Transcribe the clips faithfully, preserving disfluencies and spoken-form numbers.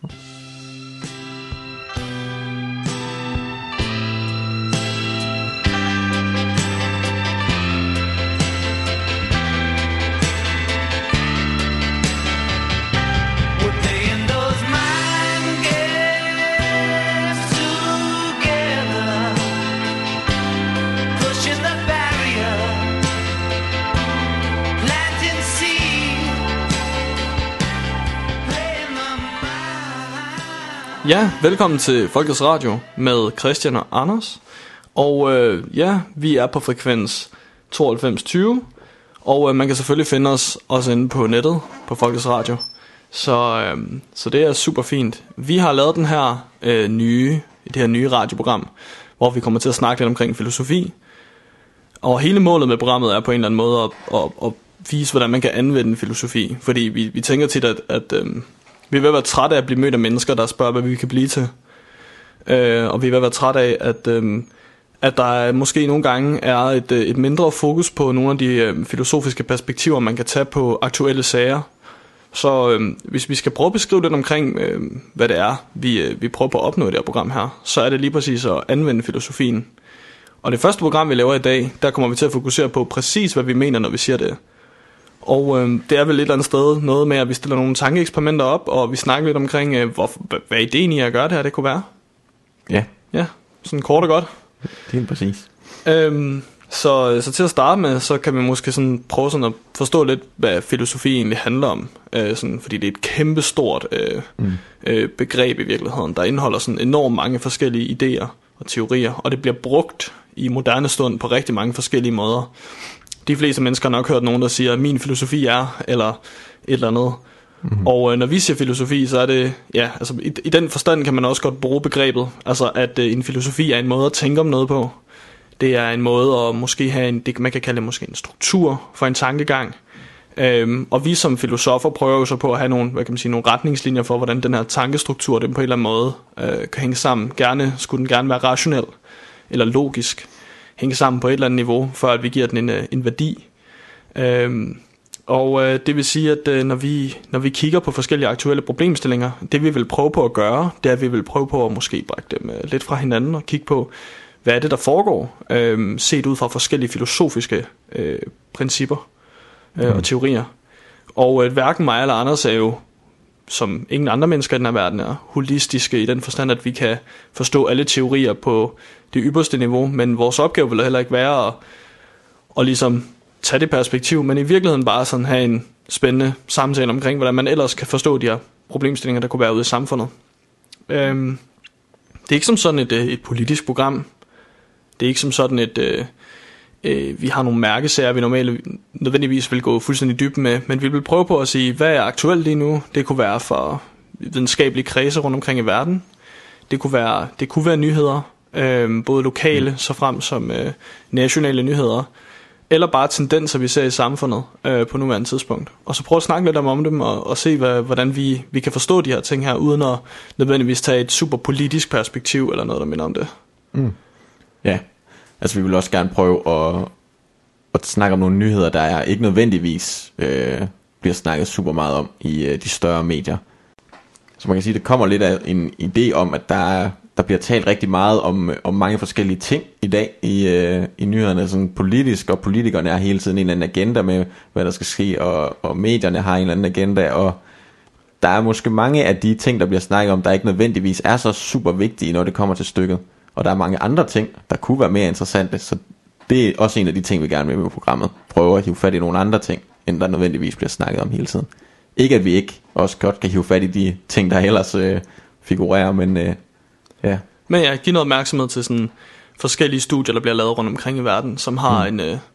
Ja, velkommen til Folkets Radio med Christian og Anders. Og øh, ja, vi er på frekvens tooghalvfems tyve. Og øh, man kan selvfølgelig finde os også inde på nettet på Folkets Radio. Så, øh, så det er super fint. Vi har lavet den her øh, nye, det her nye radioprogram, hvor vi kommer til at snakke lidt omkring filosofi. Og hele målet med programmet er på en eller anden måde at, at, at vise, hvordan man kan anvende filosofi. Fordi vi, vi tænker tit, at... at øh, vi er ved at være trætte af at blive mødt af mennesker, der spørger, hvad vi kan blive til. Øh, og vi er ved at være trætte af, at, øh, at der måske nogle gange er et, et mindre fokus på nogle af de øh, filosofiske perspektiver, man kan tage på aktuelle sager. Så øh, hvis vi skal prøve at beskrive lidt omkring, øh, hvad det er, vi, øh, vi prøver på at opnå i det her program her, så er det lige præcis at anvende filosofien. Og det første program, vi laver i dag, der kommer vi til at fokusere på præcis, hvad vi mener, når vi siger det. Og øh, det er vel et eller andet sted noget med, at vi stiller nogle tankeeksperimenter op, og vi snakker lidt omkring, øh, hvor, hvad ideen i at gøre det her, det kunne være. Ja. Ja, sådan kort og godt. Det er helt præcis. Øhm, så, så til at starte med, så kan vi måske sådan prøve sådan at forstå lidt, hvad filosofi egentlig handler om. Øh, sådan, fordi det er et kæmpestort øh, mm. øh, begreb i virkeligheden, der indeholder sådan enormt mange forskellige idéer og teorier, og det bliver brugt i moderne stund på rigtig mange forskellige måder. De fleste mennesker har nok hørt nogen, der siger, at min filosofi er, eller et eller andet. Mm-hmm. Og øh, når vi siger filosofi, så er det, ja, altså i, i den forstand kan man også godt bruge begrebet. Altså at øh, en filosofi er en måde at tænke om noget på. Det er en måde at måske have en, det, man kan kalde det måske en struktur for en tankegang. Øhm, og vi som filosofer prøver jo så på at have nogle, hvad kan man sige, nogle retningslinjer for, hvordan den her tankestruktur, den på en eller anden måde øh, kan hænge sammen. Gerne, skulle den gerne være rationel eller logisk. Hænge sammen på et eller andet niveau, før at vi giver den en, en værdi. Øhm, og øh, det vil sige, at øh, når, vi, når vi kigger på forskellige aktuelle problemstillinger, det vi vil prøve på at gøre, det er, at vi vil prøve på at måske brække dem øh, lidt fra hinanden og kigge på, hvad er det, der foregår, øh, set ud fra forskellige filosofiske øh, principper øh, mm. og teorier. Og øh, hverken mig eller Anders er jo, som ingen andre mennesker i den her verden er, holistiske i den forstand, at vi kan forstå alle teorier på det ypperste niveau, men vores opgave vil heller ikke være at, at ligesom tage det perspektiv, men i virkeligheden bare sådan have en spændende samtale omkring, hvordan man ellers kan forstå de her problemstillinger, der kunne være ude i samfundet. Øhm, det er ikke som sådan et, et politisk program. Det er ikke som sådan et, øh, øh, vi har nogle mærkesager, vi normalt nødvendigvis vil gå fuldstændig dybt med, men vi vil prøve på at sige, hvad er aktuelt lige nu? Det kunne være for videnskabelige kredse rundt omkring i verden. Det kunne være, det kunne være nyheder, øh, både lokale, mm. så frem som øh, nationale nyheder, eller bare tendenser, vi ser i samfundet øh, på nuværende tidspunkt. Og så prøve at snakke lidt om, om dem, og, og se, hvad, hvordan vi, vi kan forstå de her ting her, uden at nødvendigvis tage et super politisk perspektiv, eller noget, der minder om det. Mm. Ja, altså vi vil også gerne prøve at, at snakke om nogle nyheder, der er ikke nødvendigvis øh, bliver snakket super meget om i øh, de større medier. Så man kan sige, det kommer lidt af en idé om, at der er Der bliver talt rigtig meget om, om mange forskellige ting i dag i, øh, i nyhederne, sådan politisk, og politikerne har hele tiden en eller anden agenda med, hvad der skal ske, og, og medierne har en eller anden agenda, og der er måske mange af de ting, der bliver snakket om, der ikke nødvendigvis er så super vigtige, når det kommer til stykket. Og der er mange andre ting, der kunne være mere interessante, så det er også en af de ting, vi gerne vil med i programmet. Prøve at hive fat i nogle andre ting, end der nødvendigvis bliver snakket om hele tiden. Ikke at vi ikke også godt kan hive fat i de ting, der ellers øh, figurerer, men... Øh, Ja. Men jeg giver noget opmærksomhed til sådan forskellige studier, der bliver lavet rundt omkring i verden, som har mm. en, øh,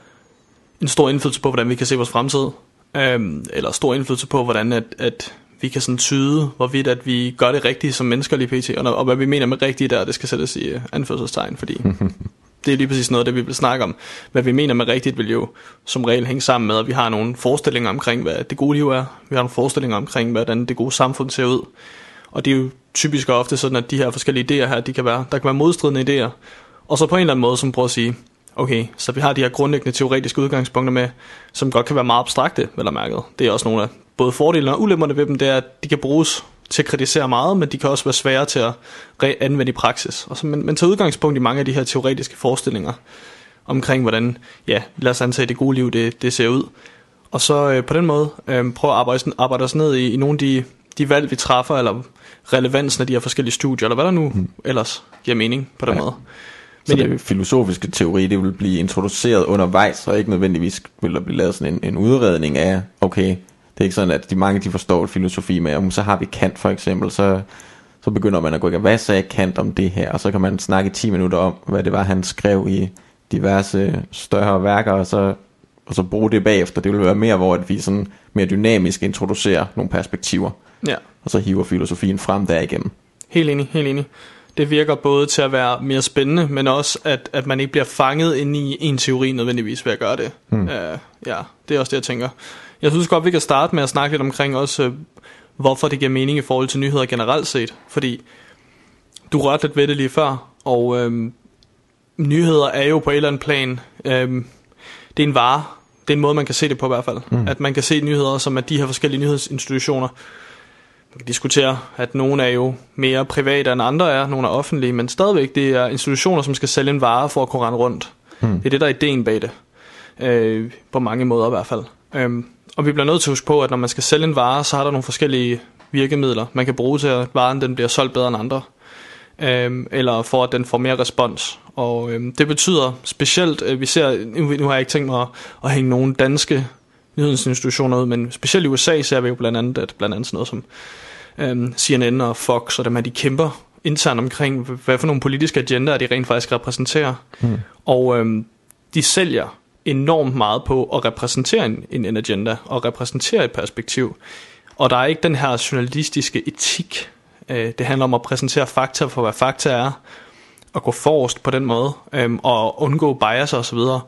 en stor indflydelse på, hvordan vi kan se vores fremtid. Øhm, eller stor indflydelse på, hvordan at, at vi kan sådan tyde, hvorvidt at vi gør det rigtige som mennesker lige pt. Og, og hvad vi mener med rigtigt der, det skal sættes i uh, anførselstegn, fordi det er lige præcis noget, det vi vil snakke om. Hvad vi mener med rigtigt vil jo som regel hænge sammen med, at vi har nogle forestillinger omkring, hvad det gode liv er. Vi har nogle forestillinger omkring, hvordan det gode samfund ser ud. Og det er jo typisk ofte sådan, at de her forskellige idéer her, de kan være, der kan være modstridende idéer. Og så på en eller anden måde, som prøver at sige, okay, så vi har de her grundlæggende teoretiske udgangspunkter med, som godt kan være meget abstrakte, vel og mærket. Det er også nogle af både fordelene og ulemperne ved dem, det er, at de kan bruges til at kritisere meget, men de kan også være svære til at re- anvende i praksis. Og så, men, men tager udgangspunkt i mange af de her teoretiske forestillinger omkring, hvordan, ja, lad os antage, det gode liv, det, det ser ud. Og så øh, på den måde øh, prøve at arbejde, arbejde os ned i, i nogle af de, de valg, vi træffer, eller relevansen af de her forskellige studier, eller hvad der nu hmm. ellers giver mening på den ja. måde. Men så det filosofiske teori, det vil blive introduceret undervejs, og ikke nødvendigvis vil der blive lavet sådan en, en udredning af, okay, det er ikke sådan, at de mange de forstår filosofi med, om så har vi Kant for eksempel, så, så begynder man at gå i gang, hvad sagde Kant om det her, og så kan man snakke ti minutter om, hvad det var, han skrev i diverse større værker, og så, og så bruge det bagefter. Det vil være mere, hvor at vi sådan mere dynamisk introducerer nogle perspektiver, ja. og så hiver filosofien frem derigennem. Helt enig, helt enig. Det virker både til at være mere spændende, men også, at, at man ikke bliver fanget ind i en teori nødvendigvis ved at gøre det. Hmm. Uh, ja, det er også det, jeg tænker. Jeg synes godt, vi kan starte med at snakke lidt omkring også, uh, hvorfor det giver mening i forhold til nyheder generelt set. Fordi du rørte lidt ved det lige før, og uh, nyheder er jo på et eller andet plan, uh, det er en vare. Det er en måde, man kan se det på i hvert fald. Hmm. At man kan se nyheder, som at de her forskellige nyhedsinstitutioner, man kan diskutere, at nogle er jo mere private end andre er, nogle er offentlige, men stadigvæk det er institutioner, som skal sælge en vare for at kunne rende rundt. Hmm. Det er det, der er ideen bag det. Øh, på mange måder i hvert fald. Øh, og vi bliver nødt til at huske på, at når man skal sælge en vare, så har der nogle forskellige virkemidler, man kan bruge til, at varen den bliver solgt bedre end andre. Øh, eller for at den får mere respons. Og øh, det betyder specielt, øh, vi ser, nu har jeg ikke tænkt mig at, at hænge nogle danske nyhedsinstitutioner ud, men specielt i U S A ser vi jo blandt andet, at blandt andet sådan noget som øhm, C N N og Fox og dem her, de kæmper internt omkring, hvad for nogle politiske agendaer de rent faktisk repræsenterer. Mm. Og øhm, de sælger enormt meget på at repræsentere en, en agenda og repræsentere et perspektiv. Og der er ikke den her journalistiske etik. Øh, det handler om at præsentere fakta for, hvad fakta er, og gå forrest på den måde, øhm, og undgå bias og så videre.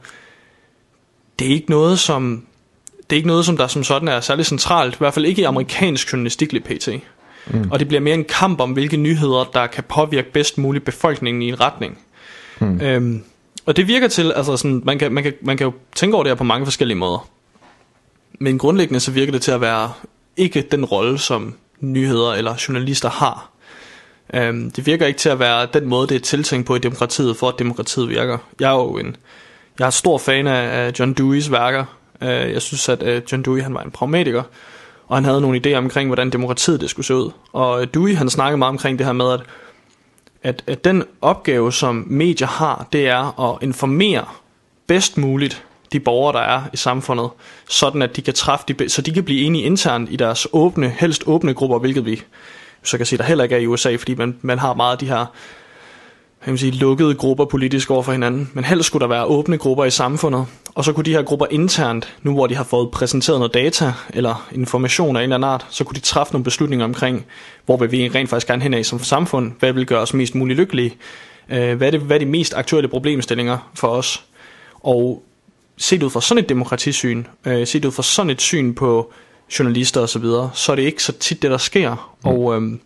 Det er ikke noget, som Det er ikke noget, som der som sådan er særlig centralt, i hvert fald ikke i amerikansk journalistik lige pt. Mm. Og det bliver mere en kamp om, hvilke nyheder, der kan påvirke bedst muligt befolkningen i en retning. Mm. Øhm, og det virker til, altså sådan, man kan, man, kan, man kan jo tænke over det her på mange forskellige måder. Men grundlæggende så virker det til at være ikke den rolle, som nyheder eller journalister har. Øhm, det virker ikke til at være den måde, det er tiltænkt på i demokratiet, for at demokratiet virker. Jeg er jo en, jeg er stor fan af John Deweys værker. Jeg synes, at John Dewey han var en pragmatiker, og han havde nogle idéer omkring, hvordan demokratiet det skulle se ud. Og Dewey han snakkede meget omkring det her med, at, at, at den opgave, som medier har, det er at informere bedst muligt de borgere, der er i samfundet, sådan at de kan træffe de, så de kan blive enige internt i deres åbne, helst åbne grupper, hvilket vi så kan sige, der heller ikke er i U S A, fordi man, man har meget af de her kan man sige, lukkede grupper politisk over for hinanden, men helst skulle der være åbne grupper i samfundet, og så kunne de her grupper internt, nu hvor de har fået præsenteret noget data eller information af en eller anden art, så kunne de træffe nogle beslutninger omkring, hvor vil vi rent faktisk gerne hen af som samfund, hvad vil gøre os mest muligt lykkelige, hvad er, det, hvad er de mest aktuelle problemstillinger for os, og set ud fra sådan et demokratisyn, set ud fra sådan et syn på journalister og så videre, så er det ikke så tit det der sker, mm. og øhm,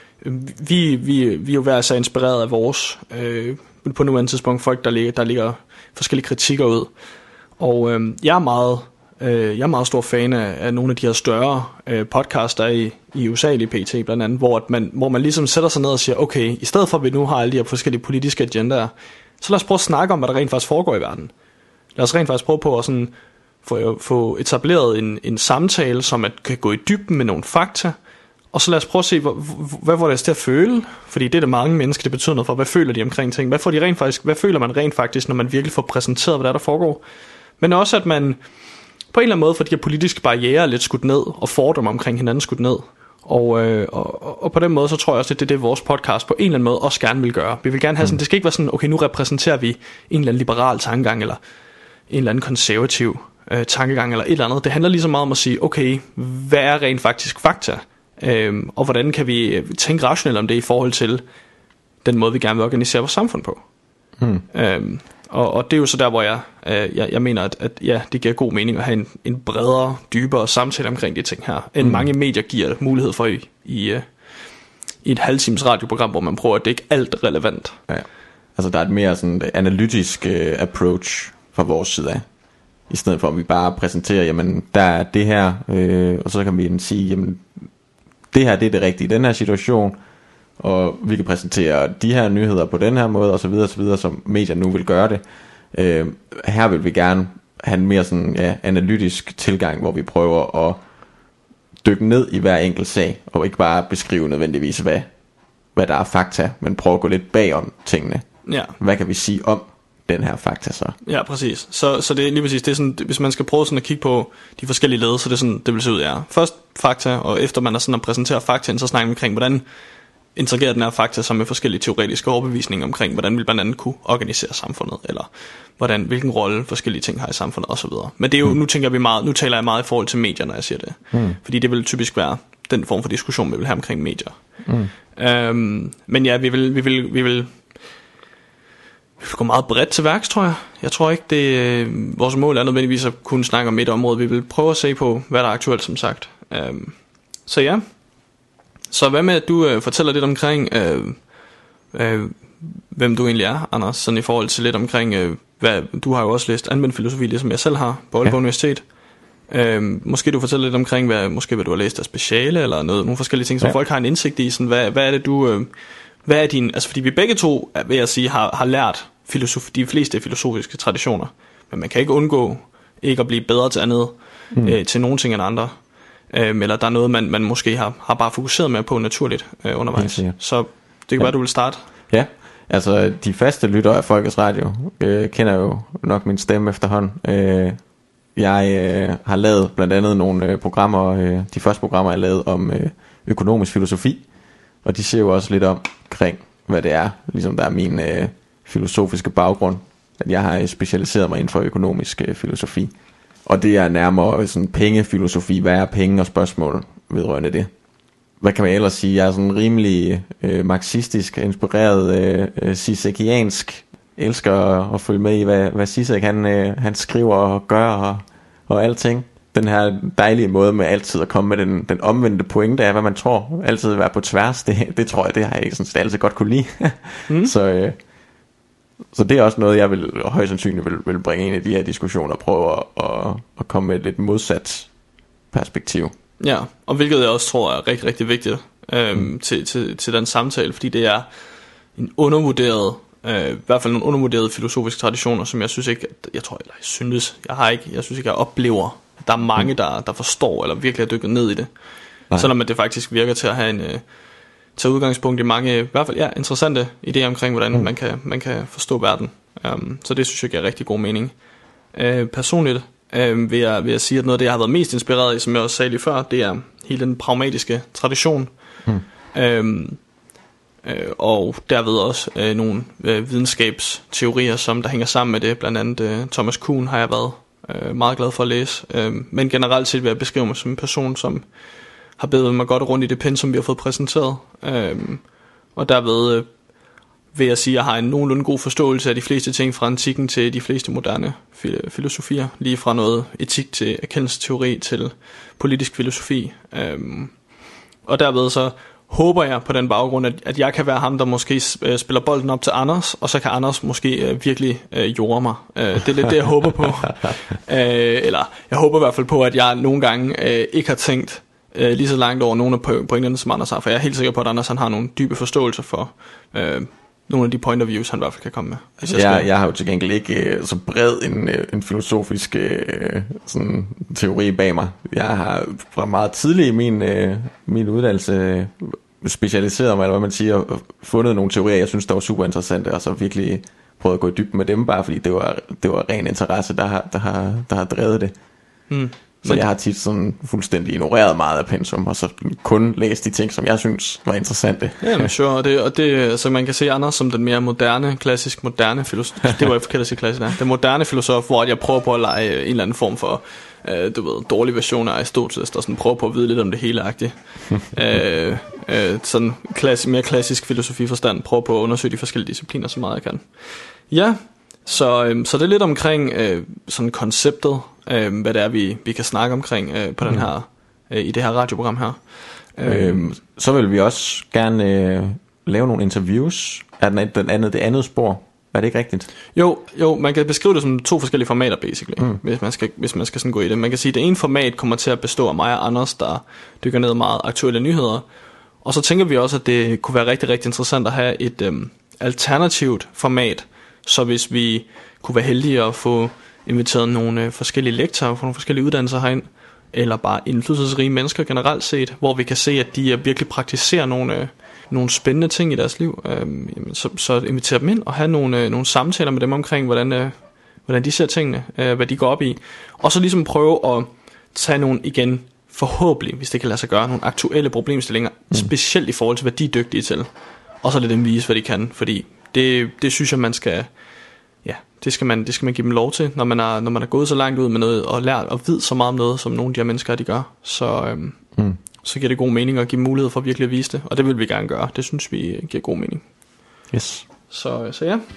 Vi, vi, vi er jo hver så inspireret af vores øh, på nuværende tidspunkt folk der ligger, der ligger forskellige kritikker ud. Og øh, jeg er meget øh, jeg er meget stor fan af, af nogle af de her større øh, podcaster i, i U S A i P T blandt andet, hvor at man hvor man ligesom sætter sig ned og siger, okay, i stedet for at vi nu har alle de her forskellige politiske agendaer, så lad os prøve at snakke om, hvad der rent faktisk foregår i verden. Lad os rent faktisk prøve på at sådan få, få etableret en, en samtale, som at kan gå i dybden med nogle fakta. Og så lad os prøve at se, hvad, hvad får det til at føle? Fordi det er det mange mennesker, det betyder noget for. Hvad føler de omkring ting? Hvad, får de rent faktisk, hvad føler man rent faktisk, når man virkelig får præsenteret, hvad der, er, der foregår? Men også, at man på en eller anden måde får de her politiske barrierer lidt skudt ned, og fordomme omkring hinanden skudt ned. Og, øh, og, og på den måde, så tror jeg også, at det er det, vores podcast på en eller anden måde også gerne vil gøre. Vi vil gerne have sådan, det skal ikke være sådan, okay, nu repræsenterer vi en eller anden liberal tankegang, eller en eller anden konservativ øh, tankegang, eller et eller andet. Det handler lige så meget om at sige, okay, hvad er rent faktisk fakta? Øhm, og hvordan kan vi tænke rationelt om det i forhold til den måde vi gerne vil organisere vores samfund på. hmm. øhm, og, og det er jo så der hvor jeg, øh, jeg, jeg mener at, at ja, det giver god mening at have en, en bredere, dybere samtale omkring de ting her, end hmm. mange medier giver mulighed for i, i, uh, i et halvtimes radioprogram, hvor man prøver at dække alt relevant. Ja. Altså der er et mere sådan analytisk uh, approach fra vores side af, i stedet for at vi bare præsenterer, jamen der er det her, øh, og så kan vi sige, jamen det her det er det rigtige i den her situation, og vi kan præsentere de her nyheder på den her måde, og så videre, og så videre, som medier nu vil gøre det. Øh, her vil vi gerne have en mere sådan, ja, analytisk tilgang, hvor vi prøver at dykke ned i hver enkelt sag, og ikke bare beskrive nødvendigvis, hvad, hvad der er fakta, men prøve at gå lidt bagom tingene. Ja. Hvad kan vi sige om den her fakta så? Ja, præcis. Så, så det er lige præcis, det er sådan, hvis man skal prøve sådan at kigge på de forskellige led, så det er sådan, det vil se ud, ja. Først fakta, og efter man er sådan at præsentere faktaen, så snakker man omkring, hvordan interagerer den her fakta sammen med forskellige teoretiske overbevisninger omkring, hvordan vil blandt andet kunne organisere samfundet, eller hvordan, hvilken rolle forskellige ting har i samfundet osv. Men det er jo, mm. nu tænker vi meget, nu taler jeg meget i forhold til medier, når jeg siger det. Mm. Fordi det vil typisk være den form for diskussion, vi vil have omkring medier. Mm. Øhm, men ja, vi vil, vi vil, vi vil, vi vil gå meget bredt til værks, tror jeg. Jeg tror ikke, det øh, vores mål er nødvendigvis at kunne snakke om et område. Vi vil prøve at se på, hvad der er aktuelt, som sagt. Øhm, så ja. Så hvad med, at du øh, fortæller lidt omkring, øh, øh, hvem du egentlig er, Anders, sådan i forhold til lidt omkring, øh, hvad, du har jo også læst anvendt filosofi, ligesom jeg selv har, på Aalborg ja. Universitet. Øh, måske du fortæller lidt omkring, hvad, måske hvad du har læst af speciale, eller noget, nogle forskellige ting, som ja. folk har en indsigt i, sådan, hvad, hvad er det du, øh, hvad er din, altså fordi vi begge to, vil jeg sige, har, har lært filosofi, de fleste filosofiske traditioner, men man kan ikke undgå ikke at blive bedre til andet, mm. øh, til nogle ting end andre. Øhm, eller der er noget man, man måske har, har bare fokuseret mere på naturligt øh, undervejs. Så det kan ja. være du vil starte. Ja, altså de faste lyttere af Folkets Radio øh, kender jo nok min stemme efterhånden. øh, Jeg øh, har lavet blandt andet nogle øh, programmer, øh, de første programmer jeg lavede om øh, økonomisk filosofi, og de ser jo også lidt omkring hvad det er, ligesom der er min øh, filosofiske baggrund, at jeg har specialiseret mig inden for økonomisk øh, filosofi. Og det er nærmere sådan pengefilosofi. Hvad er penge og spørgsmål vedrørende det? Hvad kan man ellers sige? Jeg er sådan rimelig øh, marxistisk inspireret, øh, Zizekiansk. Elsker at, at følge med i, hvad, hvad Zizek han, øh, han skriver og gør og, og alting. Den her dejlige måde med altid at komme med den, den omvendte pointe af, hvad man tror. Altid være på tværs. Det, det tror jeg, det har jeg sådan altid godt kunne lide. mm. Så... Øh, Så det er også noget, jeg vil højst sandsynligt vil, vil bringe ind i de her diskussioner og prøve at, at, at komme med et lidt modsat perspektiv. Ja, og hvilket jeg også tror er rigtig, rigtig vigtigt øhm, mm. til, til, til den samtale, fordi det er en undervurderet, øh, i hvert fald nogle undervurderede filosofiske traditioner, som jeg synes ikke, jeg tror, eller jeg synes, jeg har ikke, jeg synes ikke, jeg oplever, at der er mange, mm. der, der forstår eller virkelig har dykket ned i det. Nej. Selvom det faktisk virker til at have en... Øh, tage udgangspunkt i mange, i hvert fald ja, interessante idéer omkring, hvordan mm. man, kan, man kan forstå verden. Um, så det synes jeg giver rigtig god mening. Uh, personligt uh, vil, jeg, vil jeg sige, at noget af det, jeg har været mest inspireret i, som jeg også sagde lige før, det er hele den pragmatiske tradition. Mm. Um, uh, og derved også uh, nogle uh, videnskabsteorier, som der hænger sammen med det. Blandt andet uh, Thomas Kuhn har jeg været uh, meget glad for at læse. Uh, men generelt set vil jeg beskrive mig som en person, som har bevæget mig godt rundt i det pensum, vi har fået præsenteret. Øhm, og derved øh, vil jeg sige, at jeg har en nogenlunde god forståelse af de fleste ting fra antikken til de fleste moderne fil- filosofier. Lige fra noget etik til erkendelsesteori til politisk filosofi. Øhm, og derved så håber jeg på den baggrund, at, at jeg kan være ham, der måske øh, spiller bolden op til Anders, og så kan Anders måske øh, virkelig øh, jorde mig. Øh, det er lidt det, jeg håber på. øh, eller jeg håber i hvert fald på, at jeg nogle gange øh, ikke har tænkt Uh, lige så langt over nogle af pointerne, som Anders har. For jeg er helt sikker på, at Anders han har nogle dybe forståelser for uh, nogle af de point of views, han i hvert fald kan komme med. Jeg, jeg, jeg har jo til gengæld ikke uh, så bred en, uh, en filosofisk uh, sådan, teori bag mig. Jeg har fra meget tidlig i min, uh, min uddannelse uh, specialiseret mig, eller hvad man siger, og fundet nogle teorier, jeg synes, der var super interessante, og så virkelig prøvet at gå i dybden med dem, bare fordi det var, det var ren interesse, der har, der har, der har drevet det. Hmm. Så jeg har tit sådan fuldstændig ignoreret meget af pensum, og så kun læst de ting, som jeg synes var interessante. Ja, men sure, og det, og det, så man kan se Anders som den mere moderne, klassisk moderne filosof. Det var jo forkert at sige klassisk, der. Den moderne filosof, hvor jeg prøver på at lege en eller anden form for, øh, du ved, dårlig version af Aristoteles, der sådan prøver på at vide lidt om det hele-agtigt. øh, øh, sådan klassisk, mere klassisk filosofiforstand, prøver på at undersøge de forskellige discipliner så meget jeg kan. Ja, så, øh, så det er lidt omkring øh, sådan konceptet, Øh, hvad det er vi, vi kan snakke omkring øh, på den her, øh, i det her radioprogram her. øhm, Så vil vi også gerne øh, lave nogle interviews af den, den andet, det andet spor Er det ikke rigtigt? Jo, jo, man kan beskrive det som to forskellige formater, basically, mm. hvis man skal, hvis man skal sådan gå i det. Man kan sige, at det ene format kommer til at bestå af mig og Anders, der dykker ned meget aktuelle nyheder. Og så tænker vi også, at det kunne være rigtig, rigtig interessant at have et øhm, alternativt format. Så hvis vi kunne være heldige at få inviteret nogle øh, forskellige lektorer fra nogle forskellige uddannelser herind, eller bare indflydelsesrige mennesker generelt set, hvor vi kan se, at de øh, virkelig praktiserer nogle... Øh, nogle spændende ting i deres liv, øh, jamen, så, så inviter dem ind og have nogle, øh, nogle samtaler med dem omkring, hvordan, øh, hvordan de ser tingene, øh, hvad de går op i, og så ligesom prøve at tage nogle, igen, forhåbentlig, hvis det kan lade sig gøre, nogle aktuelle problemstillinger, mm. specielt i forhold til, hvad de er dygtige til, og så lade dem vise, hvad de kan, fordi det, det synes jeg, man skal, ja, det skal man, det skal man give dem lov til, når man er, når man er gået så langt ud med noget, og lært og ved så meget om noget, som nogle af de her mennesker, de gør, så... Øh, mm. så giver det god mening at give mulighed for virkelig at vise det. Og det vil vi gerne gøre. Det synes vi giver god mening. Yes. Så, så ja.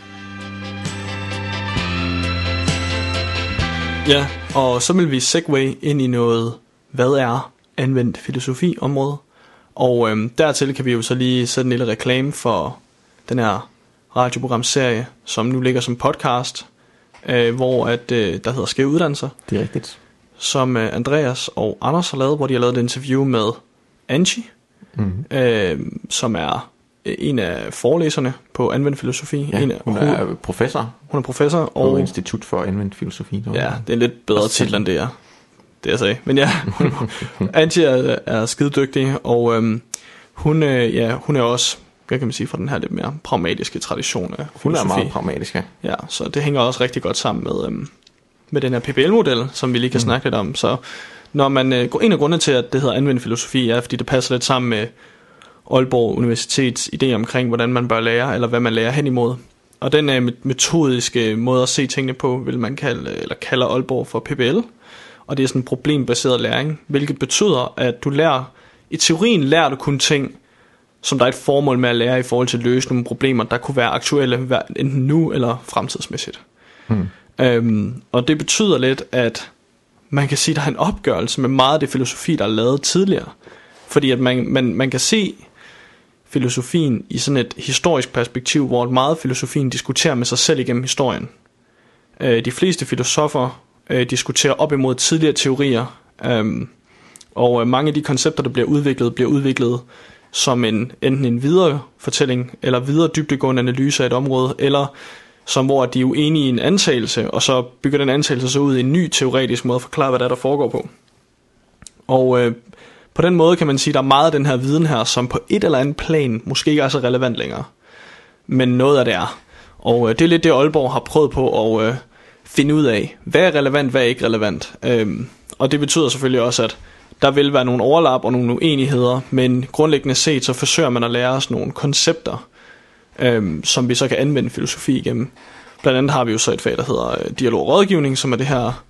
Ja, og så vil vi segue ind i noget, hvad er anvendt filosofi-område. Og øhm, dertil kan vi jo så lige sætte en lille reklame for den her radioprogramserie, som nu ligger som podcast, øh, hvor at, øh, der hedder Skæve Uddannelser. Det er rigtigt. Som uh, Andreas og Anders har lavet, hvor de har lavet et interview med Angie, mm. øh, som er en af forelæserne på anvendt filosofi. Ja, en af, hun er hun, professor. Hun er professor. På og Institut for Anvendt Filosofi. Ja, det er en lidt bedre titel end det er, det jeg sagde. Men ja, Angie er, er skidedygtig, og øhm, hun, øh, ja, hun er også, hvad kan man sige, fra den her lidt mere pragmatiske tradition af filosofi. Hun er meget pragmatisk, ja. Ja, så det hænger også rigtig godt sammen med... Øhm, med den her P B L-model, som vi lige kan mm. snakke lidt om. Så når man øh, går ind af grunde til, at det hedder anvendt filosofi, er, fordi det passer lidt sammen med Aalborg Universitets idé omkring, hvordan man bør lære, eller hvad man lærer hen imod. Og den øh, metodiske måde at se tingene på, vil man kalde, eller kalder Aalborg for P B L. Og det er sådan en problembaseret læring, hvilket betyder, at du lærer, i teorien lærer du kun ting, som der er et formål med at lære i forhold til at løse nogle problemer, der kunne være aktuelle, enten nu eller fremtidsmæssigt. Mm. Øhm, og det betyder lidt, at man kan sige, at der er en opgørelse med meget af det filosofi, der er lavet tidligere. Fordi at man, man, man kan se filosofien i sådan et historisk perspektiv, hvor meget filosofien diskuterer med sig selv igennem historien. Øh, de fleste filosofer øh, diskuterer op imod tidligere teorier, øh, og mange af de koncepter, der bliver udviklet, bliver udviklet som en, enten en videre fortælling, eller videre dybdegående analyse af et område, eller som hvor de er uenige i en antagelse, og så bygger den antagelse så ud i en ny teoretisk måde at forklare, hvad der, er, der foregår på. Og øh, på den måde kan man sige, at der er meget af den her viden her, som på et eller andet plan måske ikke er så relevant længere. Men noget af det er. Og øh, det er lidt det, Aalborg har prøvet på at øh, finde ud af, hvad er relevant, hvad er ikke relevant. Øhm, og det betyder selvfølgelig også, at der vil være nogle overlap og nogle uenigheder, men grundlæggende set, så forsøger man at lære os nogle koncepter, Øhm, som vi så kan anvende filosofi igennem. Blandt andet har vi jo så et fag, der hedder øh, dialog og rådgivning, som er det her,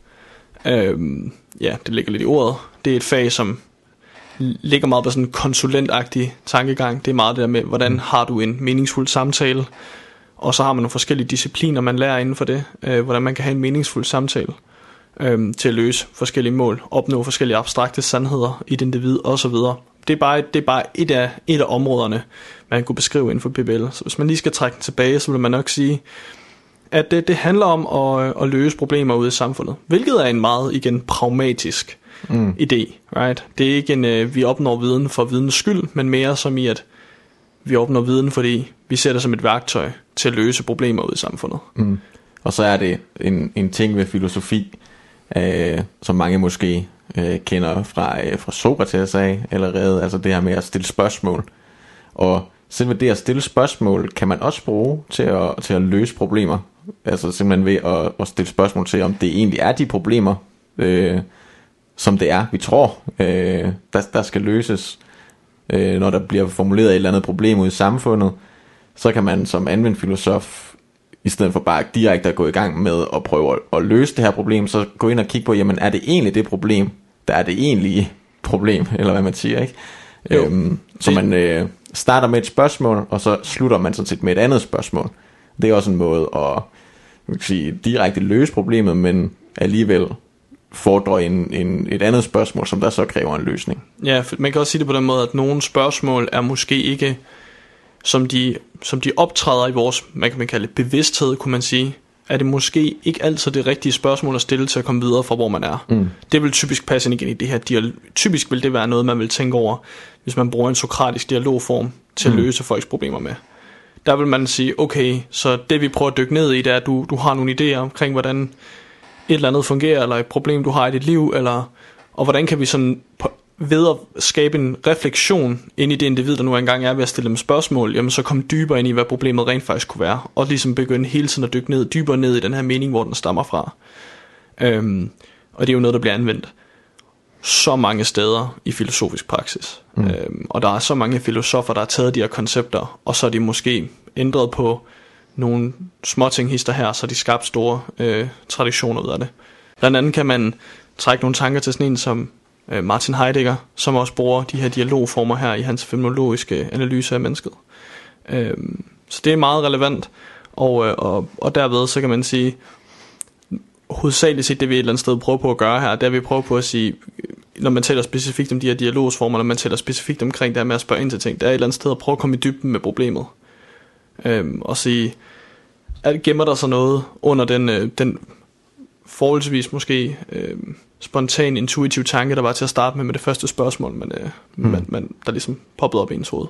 øhm, ja, det ligger lidt i ordet. Det er et fag, som ligger meget på sådan en konsulentagtig tankegang. Det er meget det der med, hvordan har du en meningsfuld samtale, og så har man nogle forskellige discipliner, man lærer inden for det, øh, hvordan man kan have en meningsfuld samtale øh, til at løse forskellige mål, opnå forskellige abstrakte sandheder i et individ osv. Det er bare, det er bare et, af, et af områderne, man kunne beskrive inden for P B L. Så hvis man lige skal trække den tilbage, så vil man nok sige, at det, det handler om at, at løse problemer ude i samfundet. Hvilket er en meget, igen, pragmatisk mm. idé. Right? Det er ikke en, uh, vi opnår viden for videns skyld, men mere som i, at vi opnår viden, fordi vi ser det som et værktøj til at løse problemer ude i samfundet. Mm. Og så er det en, en ting ved filosofi, øh, som mange måske øh, kender fra, øh, fra Sokrates af allerede, altså det her med at stille spørgsmål. Og selve det at stille spørgsmål kan man også bruge til at, til at løse problemer. Altså simpelthen ved at, at stille spørgsmål til, om det egentlig er de problemer, øh, som det er, vi tror, øh, der, der skal løses. Øh, når der bliver formuleret et eller andet problem ud i samfundet, så kan man som anvendt filosof, i stedet for bare direkte at gå i gang med at prøve at, at løse det her problem, så gå ind og kigge på, jamen er det egentlig det problem, der er det egentlige problem, eller hvad man siger, ikke? Øhm, så man øh, starter med et spørgsmål, og så slutter man sådan set med et andet spørgsmål. Det er også en måde at man kan sige, direkte løse problemet, men alligevel fordrer en, en, et andet spørgsmål, som der så kræver en løsning. Ja, man kan også sige det på den måde, at nogle spørgsmål er måske ikke, som de som de optræder i vores, man kan man kalde det, bevidsthed, kunne man sige, er det måske ikke altid det rigtige spørgsmål at stille til at komme videre fra, hvor man er. Mm. Det vil typisk passe ind igen i det her dialog. Typisk vil det være noget, man vil tænke over, hvis man bruger en sokratisk dialogform til at mm. løse folks problemer med. Der vil man sige, okay, så det vi prøver at dykke ned i, det er, at du, du har nogle idéer omkring, hvordan et eller andet fungerer, eller et problem, du har i dit liv, eller, og hvordan kan vi sådan ved at skabe en refleksion ind i det individ, der nu engang er ved at stille dem spørgsmål, jamen så komme dybere ind i, hvad problemet rent faktisk kunne være, og ligesom begynde hele tiden at dykke ned, dybere ned i den her mening, hvor den stammer fra. Øhm, og det er jo noget, der bliver anvendt så mange steder i filosofisk praksis. Mm. Øhm, og der er så mange filosofer, der har taget de her koncepter, og så er de måske ændret på nogle småting hister her, så de skabt store øh, traditioner ud af det. Blandt andet kan man trække nogle tanker til sådan en som øh, Martin Heidegger, som også bruger de her dialogformer her i hans fenomenologiske analyse af mennesket. Øhm, så det er meget relevant, og, øh, og, og derved så kan man sige, hovedsageligt set det vi et eller andet sted prøver på at gøre her, det er vi prøver på at sige, når man taler specifikt om de her dialogsformer, når man taler specifikt omkring det her med at spørge ind til ting, det er et eller andet sted at prøve at komme i dybden med problemet. Øhm, og sige, at gemmer der så noget under den, øh, den forholdsvis måske øh, spontan, intuitiv tanke, der var til at starte med med det første spørgsmål, man, øh, mm. man, man, der ligesom poppede op i ens hoved.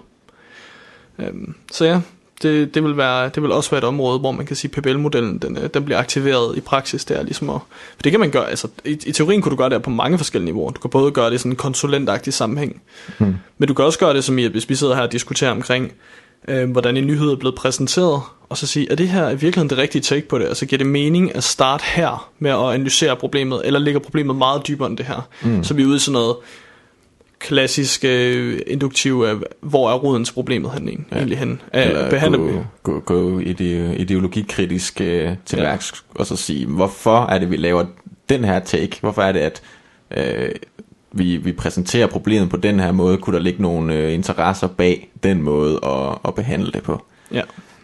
Øhm, så ja, det, det, vil være, det vil også være et område, hvor man kan sige, at P B L-modellen, den, den bliver aktiveret i praksis. Det er ligesom at, for det kan man gøre, altså i, i teorien kunne du gøre det på mange forskellige niveauer. Du kan både gøre det i sådan en konsulentagtig sammenhæng, mm. men du kan også gøre det som i, at hvis vi sidder her og diskuterer omkring, øh, hvordan en nyhed er blevet præsenteret, og så sige, er det her i virkeligheden det rigtige take på det? Altså giver det mening at starte her med at analysere problemet, eller ligger problemet meget dybere end det her? Mm. Så vi er ude i sådan noget klassisk øh, induktiv af, hvor er roden til problemet hen, ja. egentlig hen? Eller behandler gå, vi? Gå, gå ide, ideologikritisk øh, til ja. værks, og så sige, hvorfor er det, vi laver den her take? Hvorfor er det, at øh, vi, vi præsenterer problemet på den her måde? Kunne der ligge nogle øh, interesser bag den måde at, at behandle det på? Ja.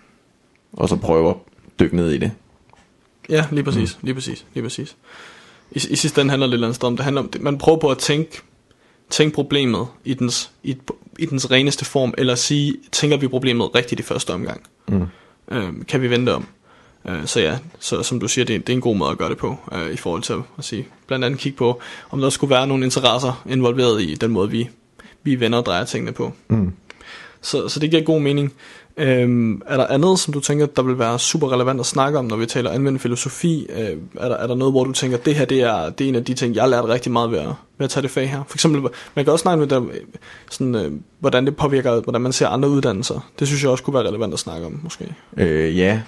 Og så prøve at dykke ned i det. Ja, lige præcis, mm. lige præcis, lige præcis. I, i sidste ende handler det lidt andet om, det handler om, det, man prøver på at tænke, tænke problemet i dens, i, i dens reneste form, eller sige, tænker vi problemet rigtigt i første omgang? Mm. Øh, kan vi vente om? Øh, så ja, så, som du siger, det, det er en god måde at gøre det på, øh, i forhold til at sige, blandt andet kigge på, om der skulle være nogle interesser involveret i den måde, vi, vi vender og drejer tingene på. Mm. Så, så det giver god mening. Øhm, er der andet, som du tænker, der vil være super relevant at snakke om, når vi taler anvendt filosofi? Øh, er, der, er der noget, hvor du tænker, det her det er, det er en af de ting, jeg har lært rigtig meget ved at, ved at tage det fag her? For eksempel, man kan også snakke med der, sådan, øh, hvordan det påvirker, hvordan man ser andre uddannelser. Det synes jeg også kunne være relevant at snakke om, måske. Øh, ja,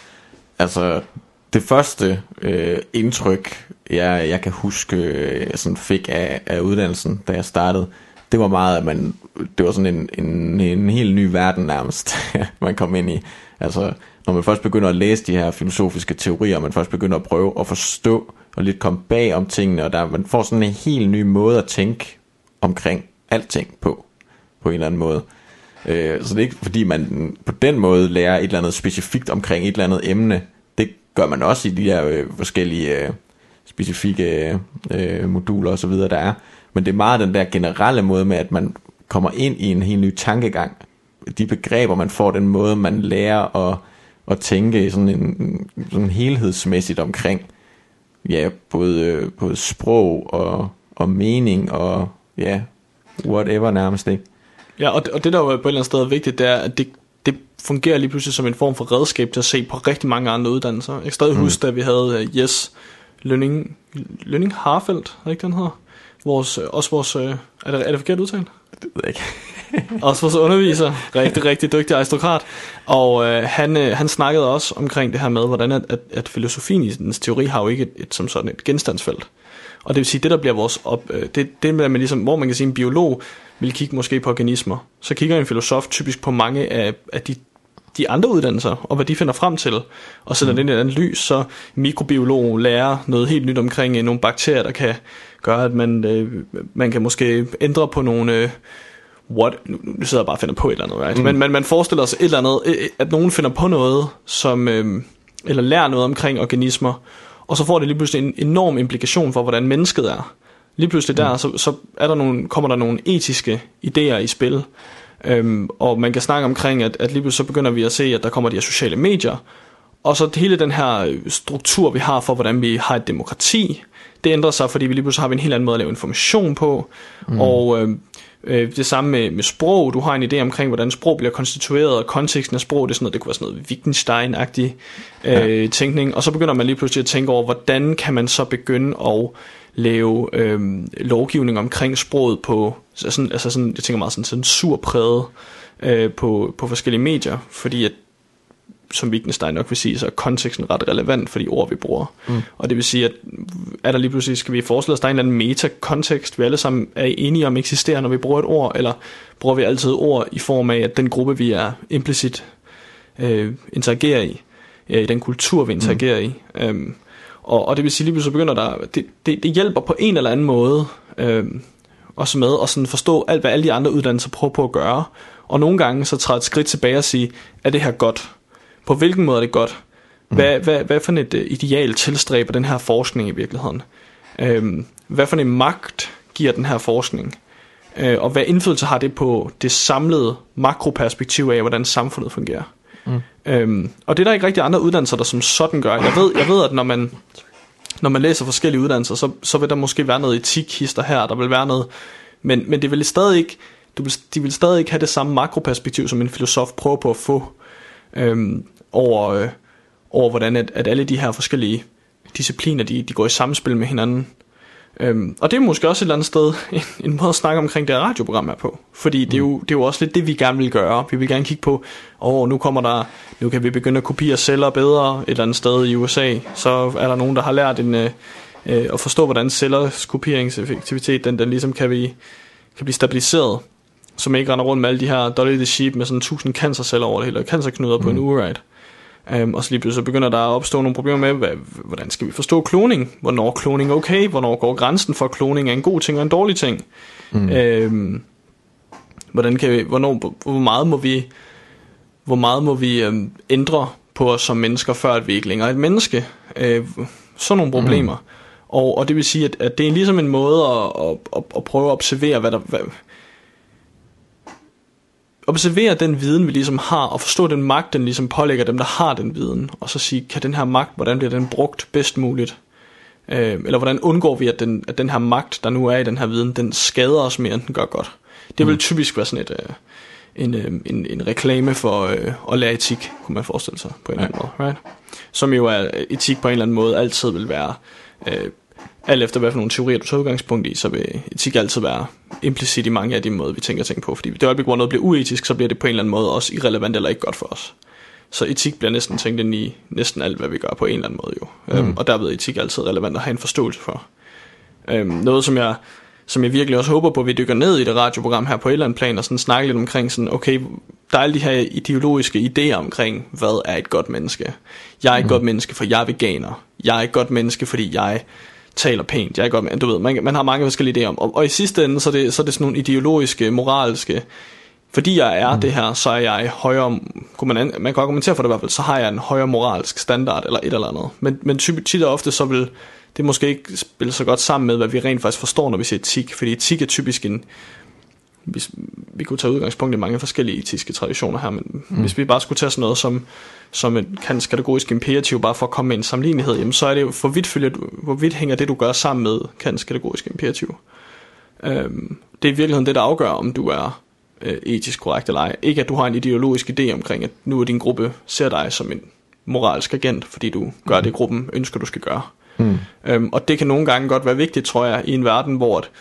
altså det første øh, indtryk, jeg, jeg kan huske, jeg sådan fik af, af uddannelsen, da jeg startede, det var meget, at man, det var sådan en, en, en helt ny verden nærmest, man kom ind i. Altså, når man først begynder at læse de her filosofiske teorier, og man først begynder at prøve at forstå, og lidt komme bag om tingene, og der, man får sådan en helt ny måde at tænke omkring alting på, på en eller anden måde. Øh, så det er ikke fordi, man på den måde lærer et eller andet specifikt omkring et eller andet emne. Det gør man også i de her øh, forskellige øh, specifikke øh, moduler og så videre, der er. Men det er meget den der generelle måde med, at man kommer ind i en helt ny tankegang. De begreber, man får, den måde, man lærer at, at tænke sådan en sådan helhedsmæssigt omkring, ja, både, både sprog og, og mening og ja, whatever nærmest, ikke? Ja, og det, og det der jo på et eller andet sted er vigtigt, det er, at det, det fungerer lige pludselig som en form for redskab til at se på rigtig mange andre uddannelser. Jeg kan stadig mm. huske, da vi havde uh, Jes Lønning, Lønning Harfeldt, er ikke den hedder? Vores, også vores, er det, er det forkert udtalt? Det ved jeg ikke. Også vores underviser, rigtig, rigtig dygtig aristokrat. Og øh, han, øh, han snakkede også omkring det her med, hvordan at, at, at filosofien i dens teori har jo ikke et, et, som sådan et genstandsfelt. Og det vil sige, det der bliver vores op, øh, det, det med ligesom, hvor man kan sige, en biolog vil kigge måske på organismer, så kigger en filosof typisk på mange af, af de, de andre uddannelser, og hvad de finder frem til, og sætter mm. det ind i et andet lys. Så mikrobiolog lærer noget helt nyt omkring øh, nogle bakterier, der kan gør, at man, øh, man kan måske ændre på nogle, øh, what, nu, nu sidder jeg bare og finder på et eller andet, right? mm. men, men man forestiller sig et eller andet, øh, at nogen finder på noget, som, øh, eller lærer noget omkring organismer, og så får det lige pludselig en enorm implikation for, hvordan mennesket er. Lige pludselig der, mm. så, så er der nogle, kommer der nogle etiske idéer i spil, Øhm, og man kan snakke omkring, at, at lige pludselig så begynder vi at se, at der kommer de her sociale medier, og så hele den her struktur, vi har for, hvordan vi har et demokrati, det ændrer sig, fordi vi lige pludselig har vi en helt anden måde at lave information på, mm. og øh, øh, det samme med, med sprog. Du har en idé omkring, hvordan sprog bliver konstitueret, og konteksten af sprog, det er sådan noget, det kunne være sådan noget Wittgenstein-agtig øh, ja. tænkning, og så begynder man lige pludselig at tænke over, hvordan kan man så begynde at lave øh, lovgivning omkring sproget på, sådan, altså sådan, jeg tænker meget sådan censurpræget øh, på, på forskellige medier, fordi at som Wittgenstein nok vil sige, så er konteksten ret relevant for de ord, vi bruger. Mm. Og det vil sige, at er der lige pludselig, skal vi forestille os, der er en eller anden meta-kontekst, vi alle sammen er enige om eksisterer, når vi bruger et ord, eller bruger vi altid ord i form af, at den gruppe, vi er implicit øh, interagerer i, øh, i den kultur, vi interagerer mm. i. Um, og, og det vil sige, lige pludselig begynder der, det, det, det hjælper på en eller anden måde, øh, også med at sådan forstå alt, hvad alle de andre uddannelser prøver på at gøre. Og nogle gange så træder et skridt tilbage og sige, er det her godt? På hvilken måde er det godt? Hvad, mm. hvad, hvad for et uh, ideal tilstræber den her forskning i virkeligheden? Øhm, hvad for en magt giver den her forskning? Øh, og hvad indflydelse har det på det samlede makroperspektiv af, hvordan samfundet fungerer? Mm. Øhm, og det er der ikke rigtig andre uddannelser, der som sådan gør. Jeg ved, jeg ved at når man, når man læser forskellige uddannelser, så, så vil der måske være noget etik-hister her, der vil være noget, men, men det vil stadig ikke, du vil, de vil stadig ikke have det samme makroperspektiv, som en filosof prøver på at få. Øhm, over, øh, over hvordan at, at alle de her forskellige discipliner de, de går i samspil med hinanden. øhm, Og det er måske også et eller andet sted en, en måde at snakke omkring det her radioprogram her på. Fordi det er, jo, det er jo også lidt det vi gerne vil gøre. Vi vil gerne kigge på, åh, nu kommer der, nu kan vi begynde at kopiere celler bedre et eller andet sted i U S A. Så er der nogen der har lært en, øh, øh, at forstå hvordan cellers kopieringseffektivitet den, den ligesom kan, vi, kan blive stabiliseret, så man ikke render rundt med alle de her Dolly the Sheep med sådan tusind cancerceller over det hele, og cancerknuder på mm. en uge, right? Um, og så lige pludselig så begynder der at opstå nogle problemer med, hvad, hvordan skal vi forstå kloning? Hvornår er kloning okay? Hvornår går grænsen for, kloning er en god ting og en dårlig ting? Mm. Um, hvordan kan vi, hvornår, hvor meget må vi, hvor meget må vi um, ændre på os som mennesker, før at vi ikke længere er et menneske? Uh, sådan nogle problemer. Mm. Og, og det vil sige, at, at det er ligesom en måde at, at, at, at prøve at observere, hvad der... Hvad, observere den viden vi ligesom har, og forstå den magt den ligesom pålægger dem der har den viden, og så sige, kan den her magt, hvordan bliver den brugt bedst muligt, øh, eller hvordan undgår vi at den, at den her magt der nu er i den her viden, den skader os mere end den gør godt. Det vil mm. typisk være sådan et øh, en, øh, en, en reklame for øh, at lære etik, kunne man forestille sig på en ja. eller anden måde, right? Som jo er etik på en eller anden måde altid vil være øh, alt efter hvad for nogle teorier du tager udgangspunkt i, så vil etik altid være implicit i mange af de måder vi tænker ting på, fordi det øjeblik hvor noget bliver uetisk, så bliver det på en eller anden måde også irrelevant eller ikke godt for os. Så etik bliver næsten tænkt ind i næsten alt hvad vi gør på en eller anden måde jo, mm. øhm, og derved er etik altid relevant at have en forståelse for. øhm, noget som jeg som jeg virkelig også håber på, at vi dykker ned i det radioprogram her på et eller andet plan og sådan snakke lidt omkring sådan, okay, der er alle de her ideologiske idéer omkring hvad er et godt menneske. Jeg er et mm. godt menneske, for jeg er veganer. Jeg er et godt menneske, fordi jeg taler pænt. Jeg er godt, du ved, man, man har mange forskellige idéer om. Og, og i sidste ende, så er, det, så er det sådan nogle ideologiske, moralske. Fordi jeg er mm. det her, så er jeg højere, kunne man, man kan argumentere for det i hvert fald, så har jeg en højere moralsk standard, eller et eller andet. Men, men tit og ofte, så vil det måske ikke spille så godt sammen med, hvad vi rent faktisk forstår, når vi siger etik. Fordi etik er typisk en, hvis, vi kunne tage udgangspunkt i mange forskellige etiske traditioner her, men mm. hvis vi bare skulle tage sådan noget som, som et Kants kategorisk imperativ, bare for at komme med en sammenlignelighed, jamen så er det jo, for vidt, følger, hvor vidt hænger det, du gør sammen med Kants kategorisk imperativ. Øhm, det er i virkeligheden det, der afgør, om du er øh, etisk korrekt eller ej. Ikke at du har en ideologisk idé omkring, at nu er din gruppe ser dig som en moralsk agent, fordi du gør mm. det, gruppen ønsker, du skal gøre. Mm. Øhm, og det kan nogle gange godt være vigtigt, tror jeg, i en verden, hvor at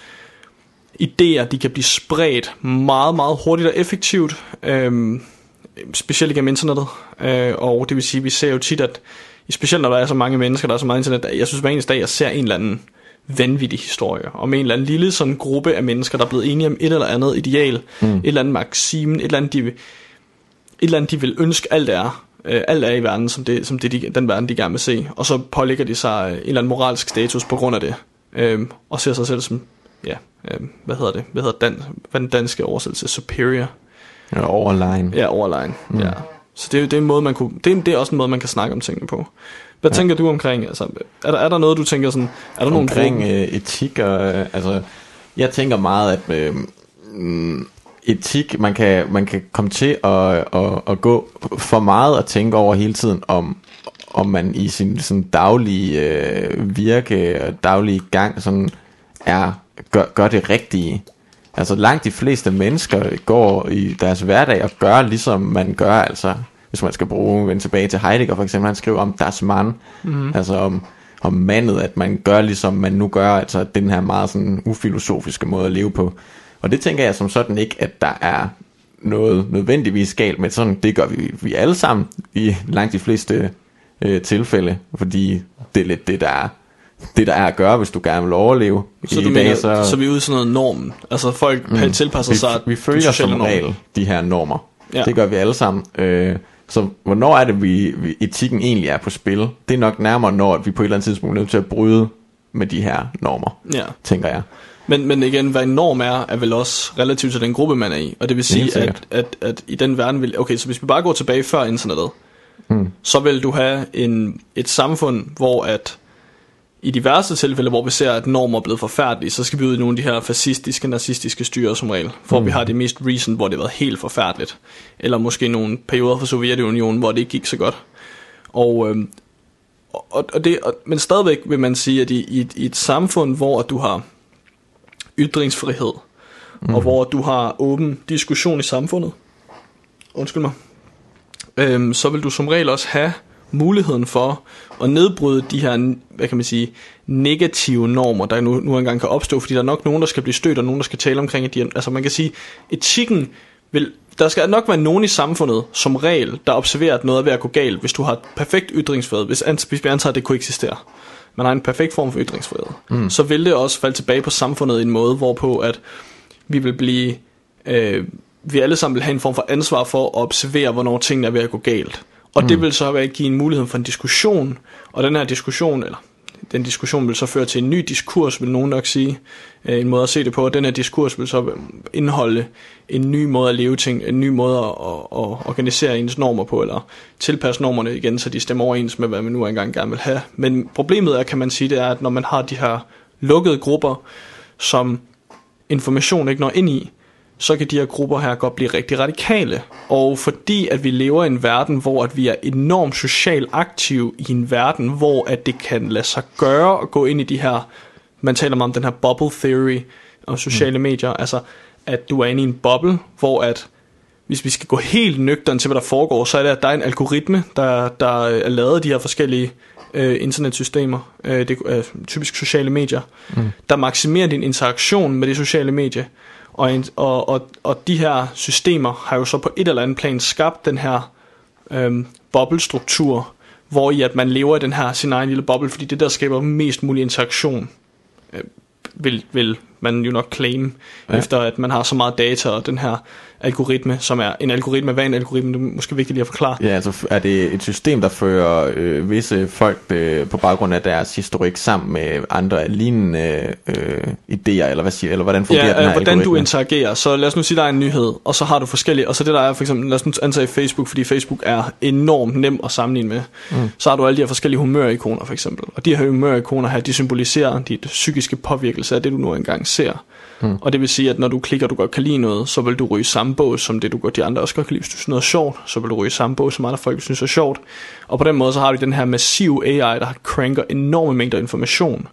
idéer, de kan blive spredt meget, meget hurtigt og effektivt, øhm, specielt gennem internettet, øh, og det vil sige, vi ser jo tit, at specielt når der er så mange mennesker, der er så meget internet, jeg synes hver eneste dag, jeg ser en eller anden vanvittig historie om en eller anden lille sådan gruppe af mennesker, der er blevet enige om et eller andet ideal, mm. et eller andet maximen, et eller andet, de vil, et eller andet, de vil ønske, alt er, øh, alt er i verden, som, det, som det, de, den verden, de gerne vil se, og så pålægger de sig en eller anden moralsk status på grund af det, øh, og ser sig selv som, ja, øh, hvad hedder det, hvad hedder dan, hvad den danske oversættelse, superior, ja, overline, ja, overline, mm. ja. Så det er, det er en måde man kunne, det er, det er også en måde man kan snakke om tingene på. Hvad ja. tænker du omkring, altså, er der, er der noget du tænker sådan, er der omkring nogle øh, etik og, øh, altså, jeg tænker meget at øh, mm, etik, man kan, man kan komme til at, at, at gå for meget og tænke over hele tiden, om, om man i sin sådan daglige øh, virke og daglige gang sådan er, gør, gør det rigtige. Altså langt de fleste mennesker går i deres hverdag og gør ligesom man gør, altså hvis man skal bruge, vende tilbage til Heidegger for eksempel, han skriver om das Mann, mm-hmm. altså om, om mandet, at man gør ligesom man nu gør, altså den her meget sådan ufilosofiske måde at leve på. Og det tænker jeg som sådan ikke, at der er noget nødvendigvis galt med sådan, det gør vi, vi alle sammen i langt de fleste øh, tilfælde, fordi det er lidt det, der er det der er at gøre, hvis du gerne vil overleve. Så i du dag, mener, så, så vi er ude i sådan noget normen. Altså folk mm, tilpasser vi, sig vi følger som regel de her normer. Ja. Det gør vi alle sammen. øh, Så hvornår er det vi, vi etikken egentlig er på spil? Det er nok nærmere når vi på et eller andet tidspunkt er nødt til at bryde med de her normer, ja. Tænker jeg. Men, men igen, hvad en norm er, er vel også relativt til den gruppe, man er i. Og det vil sige, at, at, at i den verden vil... Okay, så hvis vi bare går tilbage før internettet, mm. så vil du have en, et samfund, hvor at i de værste tilfælde, hvor vi ser, at normer er blevet forfærdelige, så skal vi ud i nogle af de her fascistiske, nazistiske styrer som regel, for mm. vi har det mest recent, hvor det har været helt forfærdeligt. Eller måske nogle perioder fra Sovjetunionen, hvor det ikke gik så godt. Og, øhm, og, og det, og, men stadigvæk vil man sige, at i, i, et, i et samfund, hvor du har ytringsfrihed, mm. og hvor du har åben diskussion i samfundet, undskyld mig, øhm, så vil du som regel også have muligheden for at nedbryde de her, hvad kan man sige, negative normer, der nu, nu engang kan opstå, fordi der er nok nogen, der skal blive stødt, og nogen, der skal tale omkring, at de, altså man kan sige, etikken vil, der skal nok være nogen i samfundet, som regel, der observerer, at noget er ved at gå galt, hvis du har perfekt ytringsfrihed, hvis, hvis vi antager, at det kunne eksistere, man har en perfekt form for ytringsfrihed, mm. så vil det også falde tilbage på samfundet i en måde, hvorpå at vi vil blive, øh, vi alle sammen vil have en form for ansvar for at observere, hvornår tingene er ved at gå galt. Og mm. det vil så være at give en mulighed for en diskussion, og den her diskussion, eller den diskussion vil så føre til en ny diskurs, vil nogen nok sige, en måde at se det på, og den her diskurs vil så indeholde en ny måde at leve ting, en ny måde at, at organisere ens normer på, eller tilpasse normerne igen, så de stemmer overens med, hvad man nu engang gerne vil have. Men problemet er, kan man sige, det er, at når man har de her lukkede grupper, som information ikke når ind i, så kan de her grupper her godt blive rigtig radikale. Og fordi at vi lever i en verden, hvor at vi er enormt socialt aktive i en verden, hvor at det kan lade sig gøre at gå ind i de her, man taler om den her bubble theory og sociale mm. medier, altså at du er inde i en boble, hvor at hvis vi skal gå helt nøgtern til, hvad der foregår, så er det, at der er en algoritme, der, der er lavet af de her forskellige øh, internetsystemer, øh, det er typisk sociale medier, mm. der maksimerer din interaktion med det sociale medie. Og, og, og, og de her systemer har jo så på et eller andet plan skabt den her øhm, boblestruktur, hvor i at man lever i den her sin egen lille boble, fordi det der skaber mest mulig interaktion, øh, vil, vil man jo nok claim, ja. Efter at man har så meget data, og den her algoritme, som er en algoritme, hvad er en algoritme, det er måske vigtigt lige at forklare. Ja, altså er det et system, der fører øh, visse folk øh, på baggrund af deres historik sammen med andre lignende øh, idéer, eller hvad siger, eller hvordan fungerer ja, den her øh, hvordan algoritme? du interagerer. Så lad os nu sige, der er en nyhed, og så har du forskellige, og så det der er for eksempel, lad os nu antage Facebook, fordi Facebook er enormt nem at sammenligne med, mm. så har du alle de her forskellige humørikoner for eksempel, og de her humørikoner her, de symboliserer dit psykiske påvirkelse af det, du nu engang ser. Hmm. Og det vil sige, at når du klikker, du godt kan lide noget, så vil du ryge samme bås som det, du godt de andre også godt kan lide. Hvis du synes noget er sjovt, så vil du ryge samme bås som andre folk synes er sjovt. Og på den måde, så har du den her massive A I, der cranker enorme mængder information.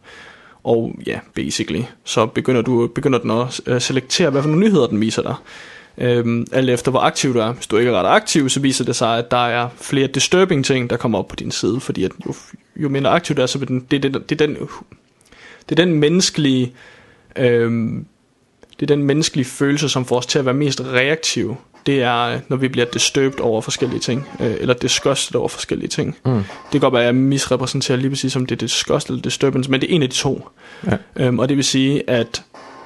Og ja, yeah, basically, så begynder, du, begynder den at uh, selektere, hvad for nogle nyheder den viser dig. Øhm, alt efter hvor aktiv du er. Hvis du ikke er ret aktiv, så viser det sig, at der er flere disturbing ting, der kommer op på din side. Fordi at jo, jo mindre aktiv du er, så vil den, det, det, det, det, er den, det er den menneskelige... Øhm, Det er den menneskelige følelse, som får os til at være mest reaktive. Det er, når vi bliver disturbed over forskellige ting, øh, eller disgusted over forskellige ting. Mm. Det kan godt være, at jeg misrepræsenterer lige præcis, om det er disgust eller disturbance, men det er en af de to. Ja. Øhm, og det vil sige, at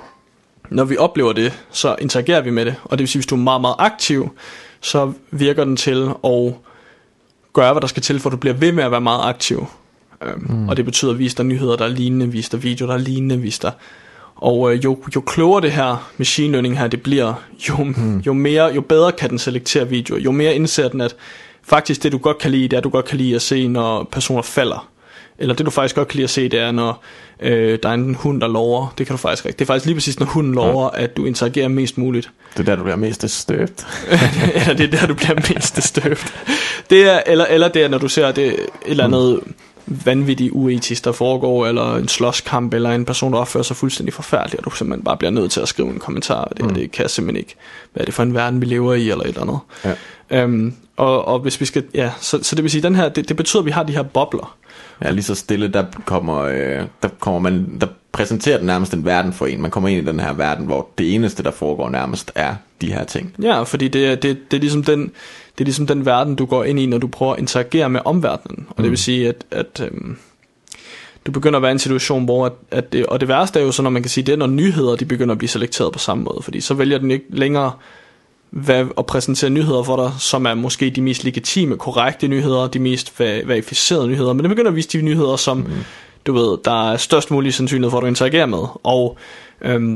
når vi oplever det, så interagerer vi med det. Og det vil sige, hvis du er meget, meget aktiv, så virker den til at gøre, hvad der skal til, for at du bliver ved med at være meget aktiv. Øhm, mm. Og det betyder, at vise dig nyheder, der er lignende, vise dig videoer, der er lignende, vise dig. Og øh, jo, jo klogere det her machine learning her det bliver, jo, mm. jo, mere, jo bedre kan den selektere videoer. Jo mere indser den, at faktisk det du godt kan lide, det er at du godt kan lide at se, når personer falder. eller det du faktisk godt kan lide at se, det er når øh, der er en hund der lover. Det kan du faktisk ikke. Det er faktisk lige præcis når hunden lover, ja. At du interagerer mest muligt. Det er der du bliver mest disturbed. Eller det er der du bliver mest disturbed. Det er, eller, eller det er når du ser det et eller andet mm. vanvittigt uetisk der foregår, eller en slåskamp, eller en person der opfører sig fuldstændig forfærdeligt, og du simpelthen bare bliver nødt til at skrive en kommentar. Det, mm. det kan jeg simpelthen ikke. Hvad er det for en verden vi lever i, eller et eller andet. Ja. Øhm, og, og hvis vi skal, ja, så, så det vil sige den her, det, det betyder at vi har de her bobler. Ja, lige så stille, der kommer, øh, der kommer man, der præsenterer den nærmest en verden for en. Man kommer ind i den her verden, hvor det eneste der foregår nærmest er de her ting. Ja, fordi det er, det, det er ligesom den, det er ligesom den verden du går ind i, når du prøver at interagere med omverdenen. Og mm. det vil sige at, at øhm, du begynder at være i en situation hvor at, at det, og det værste er jo så når man kan sige det er når nyheder de begynder at blive selekteret på samme måde, fordi så vælger den ikke længere hvad, at præsentere nyheder for dig, som er måske de mest legitime, korrekte nyheder, de mest verificerede nyheder, men det begynder at vise de nyheder, som mm. du ved, der er størst mulig sandsynlighed for, at du interagerer med, og øhm,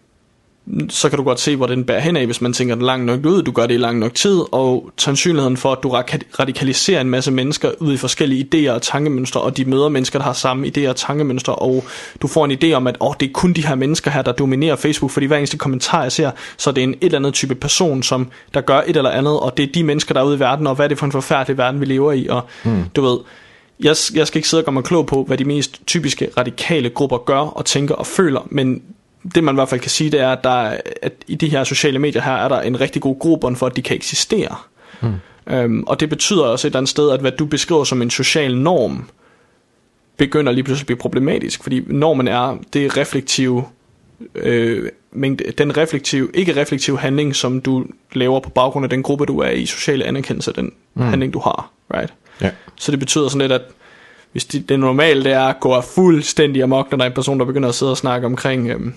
så kan du godt se, hvor den bærer hen af, hvis man tænker den langt nok ud, du gør det i lang nok tid, og sandsynligheden for, at du radikaliserer en masse mennesker ud i forskellige idéer og tankemønstre, og de møder mennesker, der har samme idéer og tankemønstre, og du får en idé om, at oh, det er kun de her mennesker her, der dominerer Facebook, fordi hver eneste kommentar, jeg ser, så er det en et eller andet type person, som der gør et eller andet, og det er de mennesker, der er ude i verden, og hvad er det for en forfærdelig verden, vi lever i, og mm. du ved, jeg, jeg skal ikke sidde og gøre mig klog på, hvad de mest typiske radikale grupper gør, og tænker og føler, men det man i hvert fald kan sige, det er, at, der er, at i de her sociale medier her, er der en rigtig god grobund for, at de kan eksistere. Mm. Øhm, og det betyder også et eller andet sted, at hvad du beskriver som en social norm, begynder lige pludselig at blive problematisk. Fordi normen er det reflektive, øh, mængde, den reflektive, ikke reflektive handling, som du laver på baggrund af den gruppe, du er i, sociale anerkendelse, den mm. handling, du har. Right? Yeah. Så det betyder sådan lidt, at hvis det, det normale det er at gå fuldstændig amok, når der er en person, der begynder at sidde og snakke omkring øhm,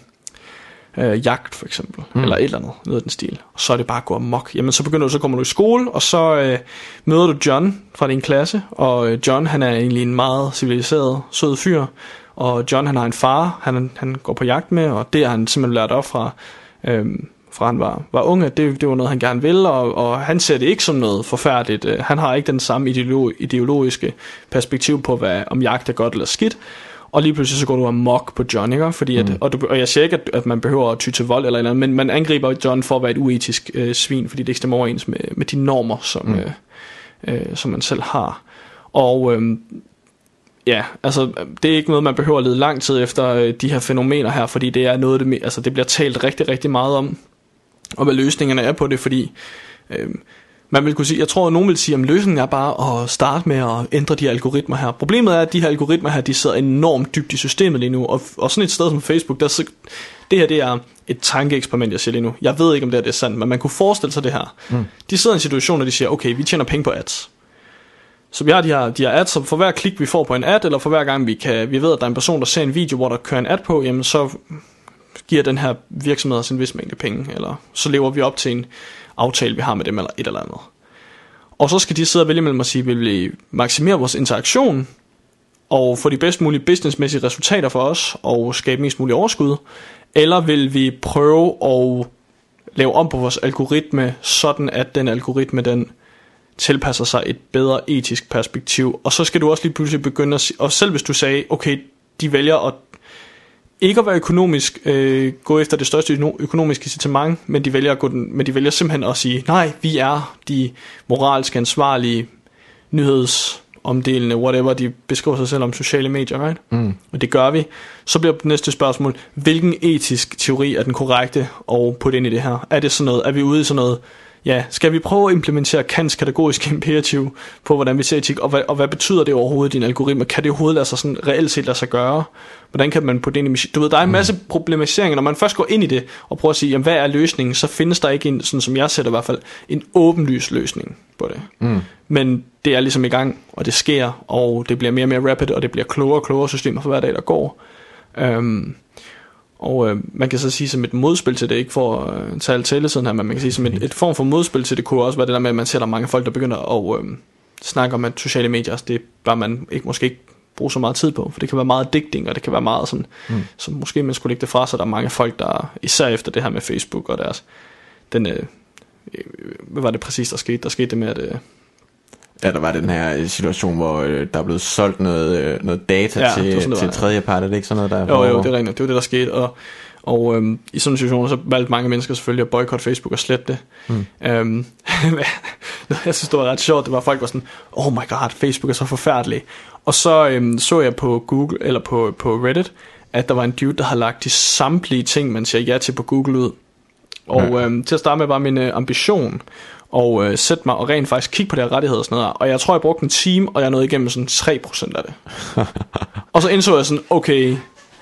øh, jagt for eksempel, mm. eller et eller andet, noget af den stil, og så er det bare at gå amok. Jamen så begynder du, så kommer du i skole, og så øh, møder du John fra din klasse, og øh, John han er egentlig en meget civiliseret, sød fyr, og John han har en far, han, han går på jagt med, og det har han simpelthen lært op fra, øh, fra han var, var ung, at det, det var noget han gerne ville, og, og han ser det ikke som noget forfærdeligt. Han har ikke den samme ideolo- ideologiske perspektiv på, hvad, om jagt er godt eller skidt, og lige pludselig så går du amok på John, ikke? Fordi at, mm. og, du, og jeg siger ikke, at, at man behøver at ty til vold eller noget, men man angriber John for at være et uetisk øh, svin, fordi det ikke stemmer overens med, med de normer, som, mm. øh, øh, som man selv har. Og øh, ja, altså det er ikke noget, man behøver at lede lang tid efter øh, de her fænomener her, fordi det er noget, det, altså, det bliver talt rigtig, rigtig meget om, og hvad løsningerne er på det, fordi øh, man vil kunne sige, jeg tror at nogen vil sige, at løsningen er bare at starte med at ændre de her algoritmer her. Problemet er, at de her algoritmer her, de sidder enormt dybt i systemet lige nu, og, og sådan et sted som Facebook, der, det her det er et tankeeksperiment, jeg siger lige nu. Jeg ved ikke, om det, her, det er sandt, men man kunne forestille sig det her. Mm. De sidder i en situation, hvor de siger, okay, vi tjener penge på ads. Så vi har de her, de her ads, og for hver klik vi får på en ad, eller for hver gang vi, kan, vi ved, at der er en person, der ser en video, hvor der kører en ad på, jamen så giver den her virksomhed os en vis mængde penge, eller så lever vi op til en aftale, vi har med dem, eller et eller andet. Og så skal de sidde og vælge mellem at sige, vil vi maksimere vores interaktion, og få de bedst mulige businessmæssige resultater for os, og skabe mest muligt overskud, eller vil vi prøve at lave om på vores algoritme, sådan at den algoritme, den tilpasser sig et bedre etisk perspektiv. Og så skal du også lige pludselig begynde at sige, og selv hvis du sagde, okay, de vælger at ikke at være økonomisk, øh, gå efter det største økonomiske incitament, men de vælger at gå den, men de vælger simpelthen at sige, nej, vi er de moralsk ansvarlige nyhedsomdelende, whatever de beskriver sig selv om sociale medier, right? Mm. Og det gør vi. Så bliver det næste spørgsmål, hvilken etisk teori er den korrekte og putte ind i det her? Er det sådan noget, er vi ude i sådan noget, ja, skal vi prøve at implementere Kants kategoriske imperativ på, hvordan vi ser etik, og hvad, og hvad betyder det overhovedet i din algoritme? Kan det overhovedet lade sig sådan reelt set lade sig gøre? Hvordan kan man putte det ind i... Du ved, der er en masse mm. problematiseringer, når man først går ind i det, og prøver at sige, jamen, hvad er løsningen? Så findes der ikke en, sådan som jeg sætter i hvert fald, en åbenlys løsning på det. Mm. Men det er ligesom i gang, og det sker, og det bliver mere og mere rapid, og det bliver klogere og klogere systemer for hver dag, der går. Um, Og øh, man kan så sige som et modspil til det, ikke for at øh, tage alt tællesiden her, men man kan sige som et, et form for modspil til det kunne også være det der med, at man ser der mange folk, der begynder at øh, snakke om, at sociale medier, det bør man ikke, måske ikke bruge så meget tid på, for det kan være meget addicting, og det kan være meget sådan, mm. så måske man skulle lægge det fra sig, der er mange folk, der især efter det her med Facebook og deres, den, øh, hvad var det præcis, der skete? Der skete det med, at... Øh, Ja, der var den her situation, hvor øh, der er blevet solgt noget, øh, noget data ja, til, sådan, til tredje part. Er det ikke sådan noget, der? Jo, jo, det er rigtigt. Det var det, der skete. Og, og øhm, i sådan en situation, så valgte mange mennesker selvfølgelig at boykotte Facebook og slette det. Mm. Øhm, jeg synes, det var ret sjovt. Det var, folk var sådan, oh my god, Facebook er så forfærdelig. Og så øhm, så jeg på Google, eller på, på Reddit, at der var en dude, der havde lagt de samtlige ting, man siger ja til på Google ud. Og ja. øhm, til at starte med var min øh, ambition og øh, sætte mig og rent faktisk kigge på deres rettigheder og sådan noget. Og jeg tror, jeg brugte en time, og jeg nåede igennem sådan tre procent af det. Og så indså jeg sådan, okay,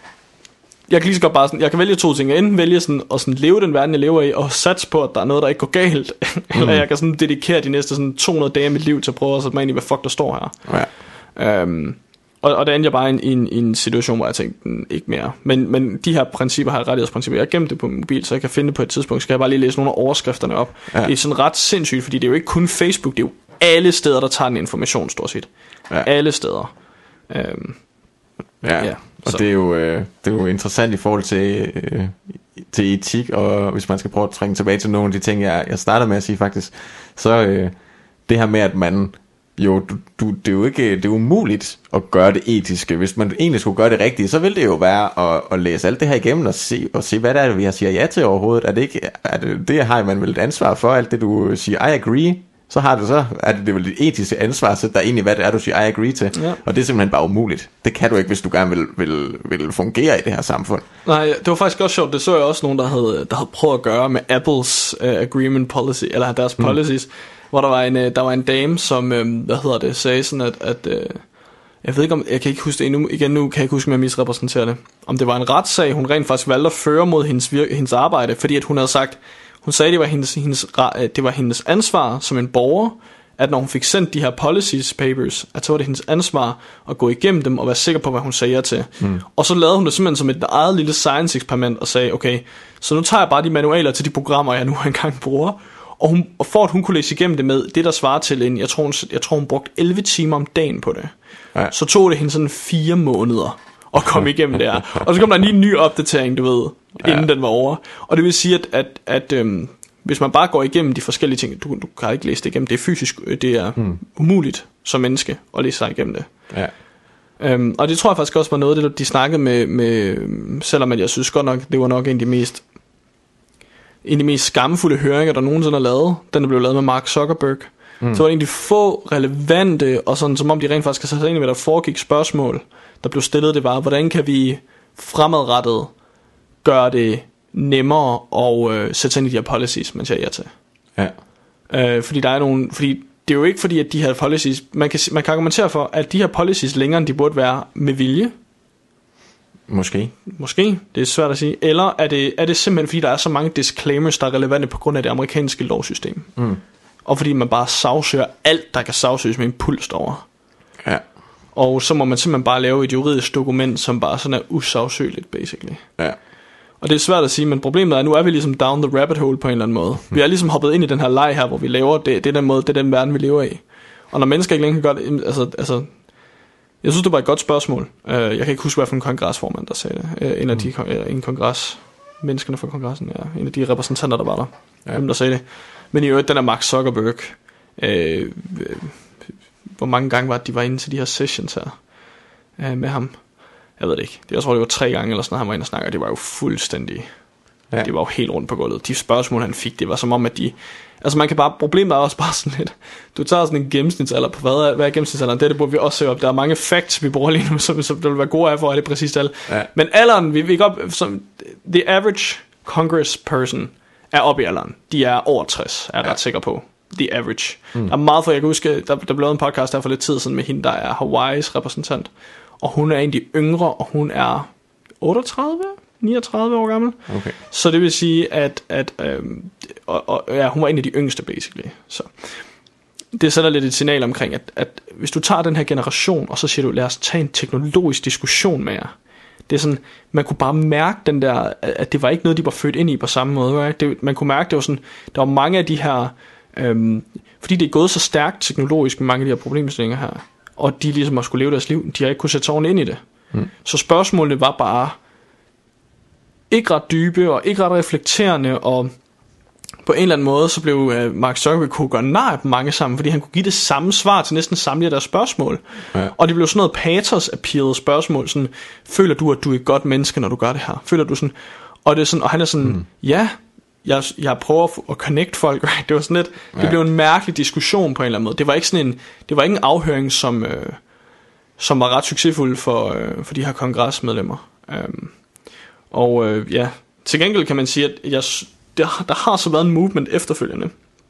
jeg kan lige så godt bare sådan, jeg kan vælge to ting. Jeg enten vælge sådan at sådan leve den verden, jeg lever i, og satse på, at der er noget, der ikke går galt. Mm. Eller jeg kan sådan dedikere de næste sådan to hundrede dage af mit liv til at prøve at sætte mig ind i, hvad fuck der står her. Ja. Øhm, og, og det endte jeg bare i en, i, en, i en situation, hvor jeg tænkte, ikke mere. Men, men de her principper, her rettighedsprincipper, jeg gemte det på min mobil, så jeg kan finde det på et tidspunkt. Skal jeg bare lige læse nogle af overskrifterne op. Ja. Det er sådan ret sindssygt, fordi det er jo ikke kun Facebook, det er jo alle steder, der tager den information, stort set. Ja. Alle steder. Øhm, ja. ja. Og det er, jo, øh, det er jo interessant i forhold til, øh, til etik, og hvis man skal prøve at trænge tilbage til nogle af de ting, jeg, jeg startede med at sige faktisk, så øh, det her med, at man jo, du, du, det er jo ikke, det er umuligt at gøre det etiske. Hvis man egentlig skulle gøre det rigtige, så ville det jo være at, at læse alt det her igennem og se, og se hvad det er, vi har siger ja til overhovedet. Er det ikke, er det, det har man vel et ansvar for, alt det du siger, I agree, så har det så, er det, det vel et etisk ansvar at sætte dig ind i, hvad det er, du siger, I agree til. Ja. Og det er simpelthen bare umuligt. Det kan du ikke, hvis du gerne vil, vil, vil fungere i det her samfund. Nej, det var faktisk også sjovt. Det så jeg også nogen, der havde, der havde prøvet at gøre med Apples uh, agreement policy, eller deres mm. policies, hvor der var en, der var en dame, som, øh, hvad hedder det, sagde sådan, at, at øh, jeg ved ikke om, jeg kan ikke huske det endnu, igen nu kan jeg ikke huske, om jeg misrepræsenterer det, om det var en retssag, hun rent faktisk valgte at føre mod hendes, virke, hendes arbejde, fordi at hun havde sagt, hun sagde, det var hendes, hendes, det var hendes ansvar som en borger, at når hun fik sendt de her policies papers, at så var det hendes ansvar at gå igennem dem og være sikker på, hvad hun sagde ja til. Mm. Og så lavede hun det simpelthen som et eget lille science eksperiment og sagde, okay, så nu tager jeg bare de manualer til de programmer, jeg nu engang bruger, og, hun, og for at hun kunne læse igennem det med det, der svarer til en, jeg tror hun, jeg tror, hun brugte elleve timer om dagen på det. Ja. Så tog det hende sådan fire måneder at komme igennem det her. Og så kom der lige en ny opdatering, du ved, inden ja. den var over. Og det vil sige, at, at, at øhm, hvis man bare går igennem de forskellige ting, du, du kan ikke læse det igennem, det er fysisk, det er hmm. umuligt som menneske at læse sig igennem det. Ja. Øhm, og det tror jeg faktisk også var noget af det, de snakkede med, med, selvom jeg synes godt nok, det var nok en af de mest en af de mest skamfulde høringer, der nogensinde er lavet. Den er blevet lavet med Mark Zuckerberg. Mm. Så var det egentlig få relevante, og sådan som om de rent faktisk skal sætte sig ind i, hvad der foregik spørgsmål, der blev stillet, det var, hvordan kan vi fremadrettet gøre det nemmere at øh, sætte sig ind i de her policies, man siger ja til. Ja. Øh, fordi der er nogle, fordi det er jo ikke fordi, at de her policies, man kan, man kan argumentere for, at de her policies længere end de burde være med vilje. Måske. Måske, det er svært at sige. Eller er det, er det simpelthen fordi, der er så mange disclaimers, der er relevante på grund af det amerikanske lovsystem. Mm. Og fordi man bare sagsøger alt, der kan sagsøges med en puls over. Ja. Og så må man simpelthen bare lave et juridisk dokument, som bare sådan er usagsøgeligt, basically. Ja. Og det er svært at sige, men problemet er, at nu er vi ligesom down the rabbit hole på en eller anden måde. Vi er ligesom hoppet ind i den her leg her, hvor vi laver det. Det er den måde, det er den verden, vi lever i. Og når mennesker ikke længere kan gøre det, altså... altså jeg synes, det var et godt spørgsmål. Uh, jeg kan ikke huske, hvad for en kongresformand, der sagde det. Uh, en af de uh, en kongres, menneskerne fra kongressen, ja, en af de repræsentanter, der var der, ja. Hvem der sagde det. Men i øvrigt, den er Mark Zuckerberg. Uh, hvor mange gange var det, de var inde til de her sessions her uh, med ham? Jeg ved det ikke. Jeg tror, det var tre gange eller sådan noget, han var inde og snakke, og det var jo fuldstændig... Ja. Det var jo helt rundt på gulvet. De spørgsmål, han fik, det var som om, at de... Altså man kan bare... Problemet er også bare sådan lidt... Du tager sådan en gennemsnitsalder på... Hvad er, hvad er gennemsnitsalderen? Det, det burde vi også se op. Der er mange facts, vi bruger lige nu, som, som der vil være gode af for, at det præcist tal. Ja. Men alderen, vi, vi går op... Som, the average Congress person er oppe i alderen. De er over tres, er jeg ja. ret sikker på. The average. Mm. Der er meget for... Jeg kan huske, der, der blev lavet en podcast der for lidt tid siden med hende, der er Hawaiis repræsentant. Og hun er en af de yngre, og hun er otteogtredive niogtredive år gammel. Okay. Så det vil sige, at, at øhm, og, og, ja, hun var en af de yngste, basically. Så det sætter lidt et signal omkring, at, at hvis du tager den her generation, og så siger du, lad os tage en teknologisk diskussion med jer. Det er sådan, man kunne bare mærke den der, at det var ikke noget, de var født ind i på samme måde. Right? Det, man kunne mærke, det var sådan, der var mange af de her, øhm, fordi det er gået så stærkt teknologisk med mange af de her problemstillinger her, og de ligesom har skulle leve deres liv, de har ikke kunne sætte sig ordentligt ind i det. Mm. Så spørgsmålet var bare, ikke ret dybe og ikke ret reflekterende, og på en eller anden måde, så blev uh, Mark Zuckerberg kunne gøre nar af dem mange sammen, fordi han kunne give det samme svar til næsten samtlige af deres spørgsmål. Ja. Og det blev sådan noget patos-appealede spørgsmål, sådan, føler du, at du er et godt menneske, når du gør det her? Føler du sådan, og det er sådan, og han er sådan, mm. ja, jeg, jeg prøver at connect folk, right? Det var sådan lidt, det ja. blev en mærkelig diskussion på en eller anden måde. Det var ikke sådan en, det var ikke en afhøring, som, øh, som var ret succesfuld for, øh, for de her kongresmedlemmer. Um, og øh, ja, til gengæld kan man sige, at jeg Der, der har så været en movement efterfølgende,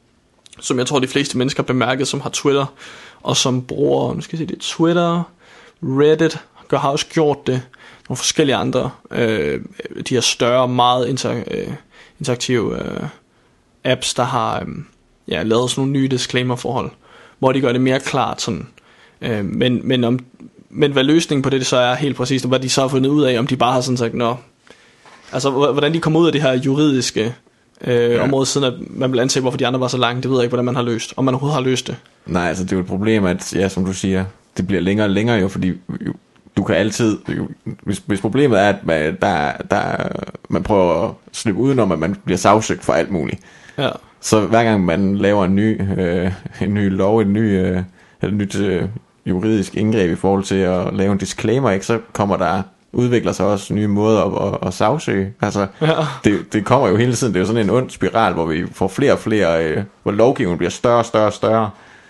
som jeg tror de fleste mennesker har bemærket, som har Twitter, og som bruger, nu skal jeg sige det, Twitter, Reddit, gør, har også gjort det, nogle forskellige andre, øh, de her større, meget inter, øh, interaktive øh, apps, der har øh, ja, lavet sådan nogle nye disclaimer-forhold, hvor de gør det mere klart sådan, øh, men, men, om, men hvad løsningen på det, det så er helt præcist, og hvad de så har fundet ud af, om de bare har sådan sagt, nå, altså hvordan de kommer ud af det her juridiske øh, ja. område, siden at man vil antage, hvorfor de andre var så lange. Det ved jeg ikke, hvordan man har løst. Om man overhovedet har løst det. Nej, altså det er jo et problem, at ja, som du siger, det bliver længere og længere jo, fordi jo, du kan altid, jo, hvis, hvis problemet er, at man, der, der, man prøver at slippe udenom, at man bliver sagsøgt for alt muligt. Ja. Så hver gang man laver en ny, øh, en ny lov, en ny, øh, et nyt øh, juridisk indgreb i forhold til at lave en disclaimer, ikke, så kommer der udvikler sig også nye måder at, at, at sagsøge. Altså, ja. det, det kommer jo hele tiden. Det er jo sådan en ond spiral, hvor vi får flere og flere, øh, hvor lovgivningen bliver større og større og større.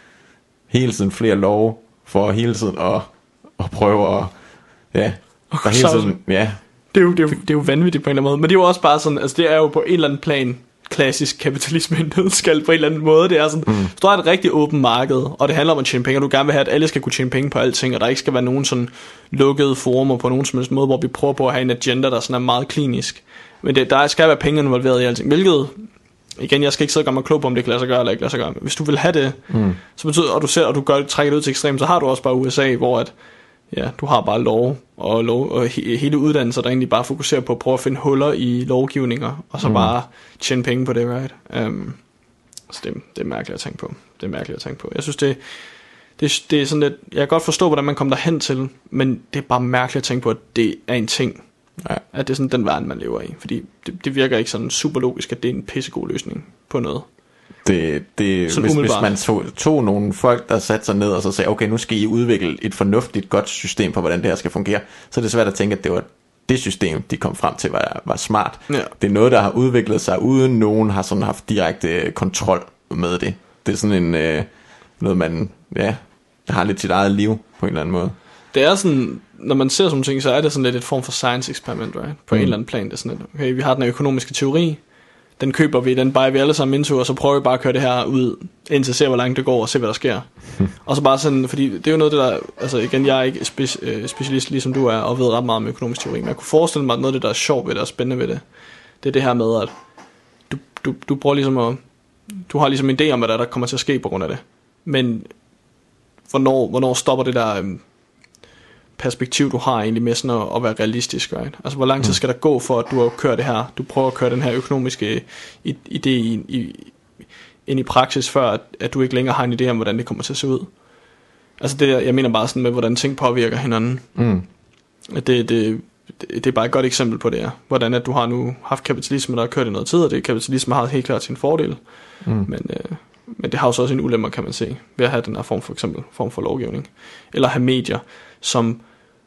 Hele tiden flere lov, for hele tiden at, at prøve at, ja, der hele tiden, ja. Det er, jo, det, er jo, det er jo vanvittigt på en eller anden måde. Men det er jo også bare sådan, altså det er jo på en eller anden plan klassisk kapitalisme i en nødskal på en eller anden måde. Det er sådan, mm. så der er et rigtig åbent marked, og det handler om at tjene penge, og du gerne vil have, at alle skal kunne tjene penge på alting, og der ikke skal være nogen sådan lukkede forumer på nogen som helst måde, hvor vi prøver på at have en agenda, der sådan er meget klinisk. Men det, der skal være penge involveret i alting, hvilket, igen, jeg skal ikke sidde og gøre mig klog på, om det kan lade sig gøre eller ikke lade sig gøre, men hvis du vil have det, mm. så betyder, og du ser, og du gør, trækker det ud til ekstrem, så har du også bare U S A, hvor at, ja, du har bare lov og, lov, og he, hele uddannelser, der egentlig bare fokuserer på at prøve at finde huller i lovgivninger, og så mm. bare tjene penge på det, right? Um, så det, det er mærkeligt at tænke på. Det er mærkeligt at tænke på. Jeg synes, det, det, det er sådan lidt, jeg kan godt forstå, hvordan man kommer derhen til, men det er bare mærkeligt at tænke på, at det er en ting. Ja. At det er sådan den verden, man lever i. Fordi det, det virker ikke sådan super logisk, at det er en pissegod løsning på noget. Det, det, hvis, hvis man tog, tog nogle folk, der satte sig ned og så sagde, okay, nu skal I udvikle et fornuftigt, godt system på, hvordan det her skal fungere, så er det svært at tænke, at det var det system, de kom frem til, var, var smart. Ja. Det er noget, der har udviklet sig, uden nogen har sådan haft direkte kontrol med det. Det er sådan en, øh, noget, man ja, har lidt sit eget liv på en eller anden måde. Det er sådan, når man ser sådan ting, så er det sådan lidt et form for science experiment, right? På mm. en eller anden plan. Det er sådan lidt, okay, vi har den økonomiske teori, den køber vi, den buyer vi alle sammen into, og så prøver vi bare at køre det her ud, indtil se hvor langt det går, og se hvad der sker. Hmm. Og så bare sådan, fordi det er jo noget det der, altså igen, jeg er ikke spe- specialist ligesom du er, og ved ret meget om økonomisk teori, men jeg kunne forestille mig, at noget af det der er sjovt ved det, og spændende ved det, det er det her med, at du, du, du prøver ligesom at, du har ligesom en idé om, hvad der, der kommer til at ske på grund af det. Men hvornår, hvornår stopper det der um, perspektiv, du har egentlig med sådan at, at være realistisk, right? Altså hvor lang tid skal der gå for, at du har kørt det her, du prøver at køre den her økonomiske idé i, i, ind i praksis, før at, at du ikke længere har en idé om, hvordan det kommer til at se ud. Altså det, jeg mener bare sådan med, hvordan ting påvirker hinanden. Mm. Det, det, det, det er bare et godt eksempel på det her. Hvordan at du har nu haft kapitalisme, der har kørt i noget tid, og det kapitalisme har helt klart sin fordel. Mm. Men, øh, men det har jo så også en ulemmer, kan man se, ved at have den her form for eksempel, form for lovgivning. Eller have medier, som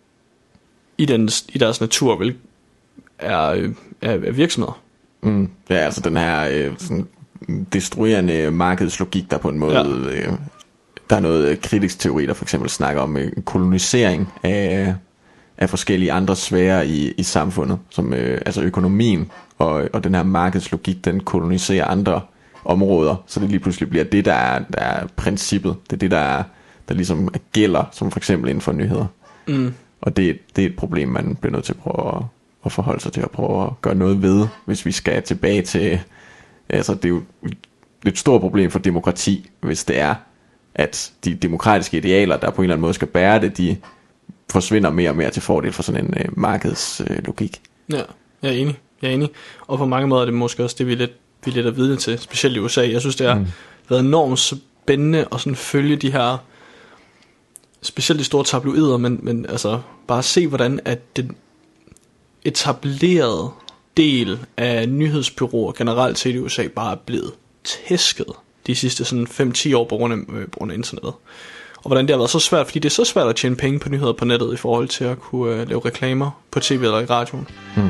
i, den, i deres natur vil, er, er, er virksomheder. Mm. Ja, altså den her øh, sådan destruerende markedslogik, der på en måde, ja. øh, der er noget kritisk teori, der for eksempel snakker om øh, kolonisering af, af forskellige andre sfærer i, i samfundet, som øh, altså økonomien og, og den her markedslogik, den koloniserer andre områder, så det lige pludselig bliver det, der er, der er princippet, det er det, der er, der ligesom gælder, som for eksempel inden for nyheder. Mm. Og det, det er et problem, man bliver nødt til at prøve at, at forholde sig til, at prøve at gøre noget ved, hvis vi skal tilbage til, altså det er jo et stort problem for demokrati, hvis det er, at de demokratiske idealer, der på en eller anden måde skal bære det, de forsvinder mere og mere til fordel for sådan en øh, markedslogik. Ja, jeg er enig, jeg er enig. Og på mange måder er det måske også det, vi er lidt, vi er lidt at vidne til, specielt i U S A. Jeg synes, det har mm. været enormt spændende at sådan følge de her, specielt de store tabloider, men, men altså bare se, hvordan at den etablerede del af nyhedsbureauer generelt set i U S A bare er blevet tæsket de sidste sådan fem til ti år på grund af, øh, på grund af internettet. Og hvordan det har været så svært, fordi det er så svært at tjene penge på nyheder på nettet i forhold til at kunne øh, lave reklamer på tv eller i radioen. Hmm.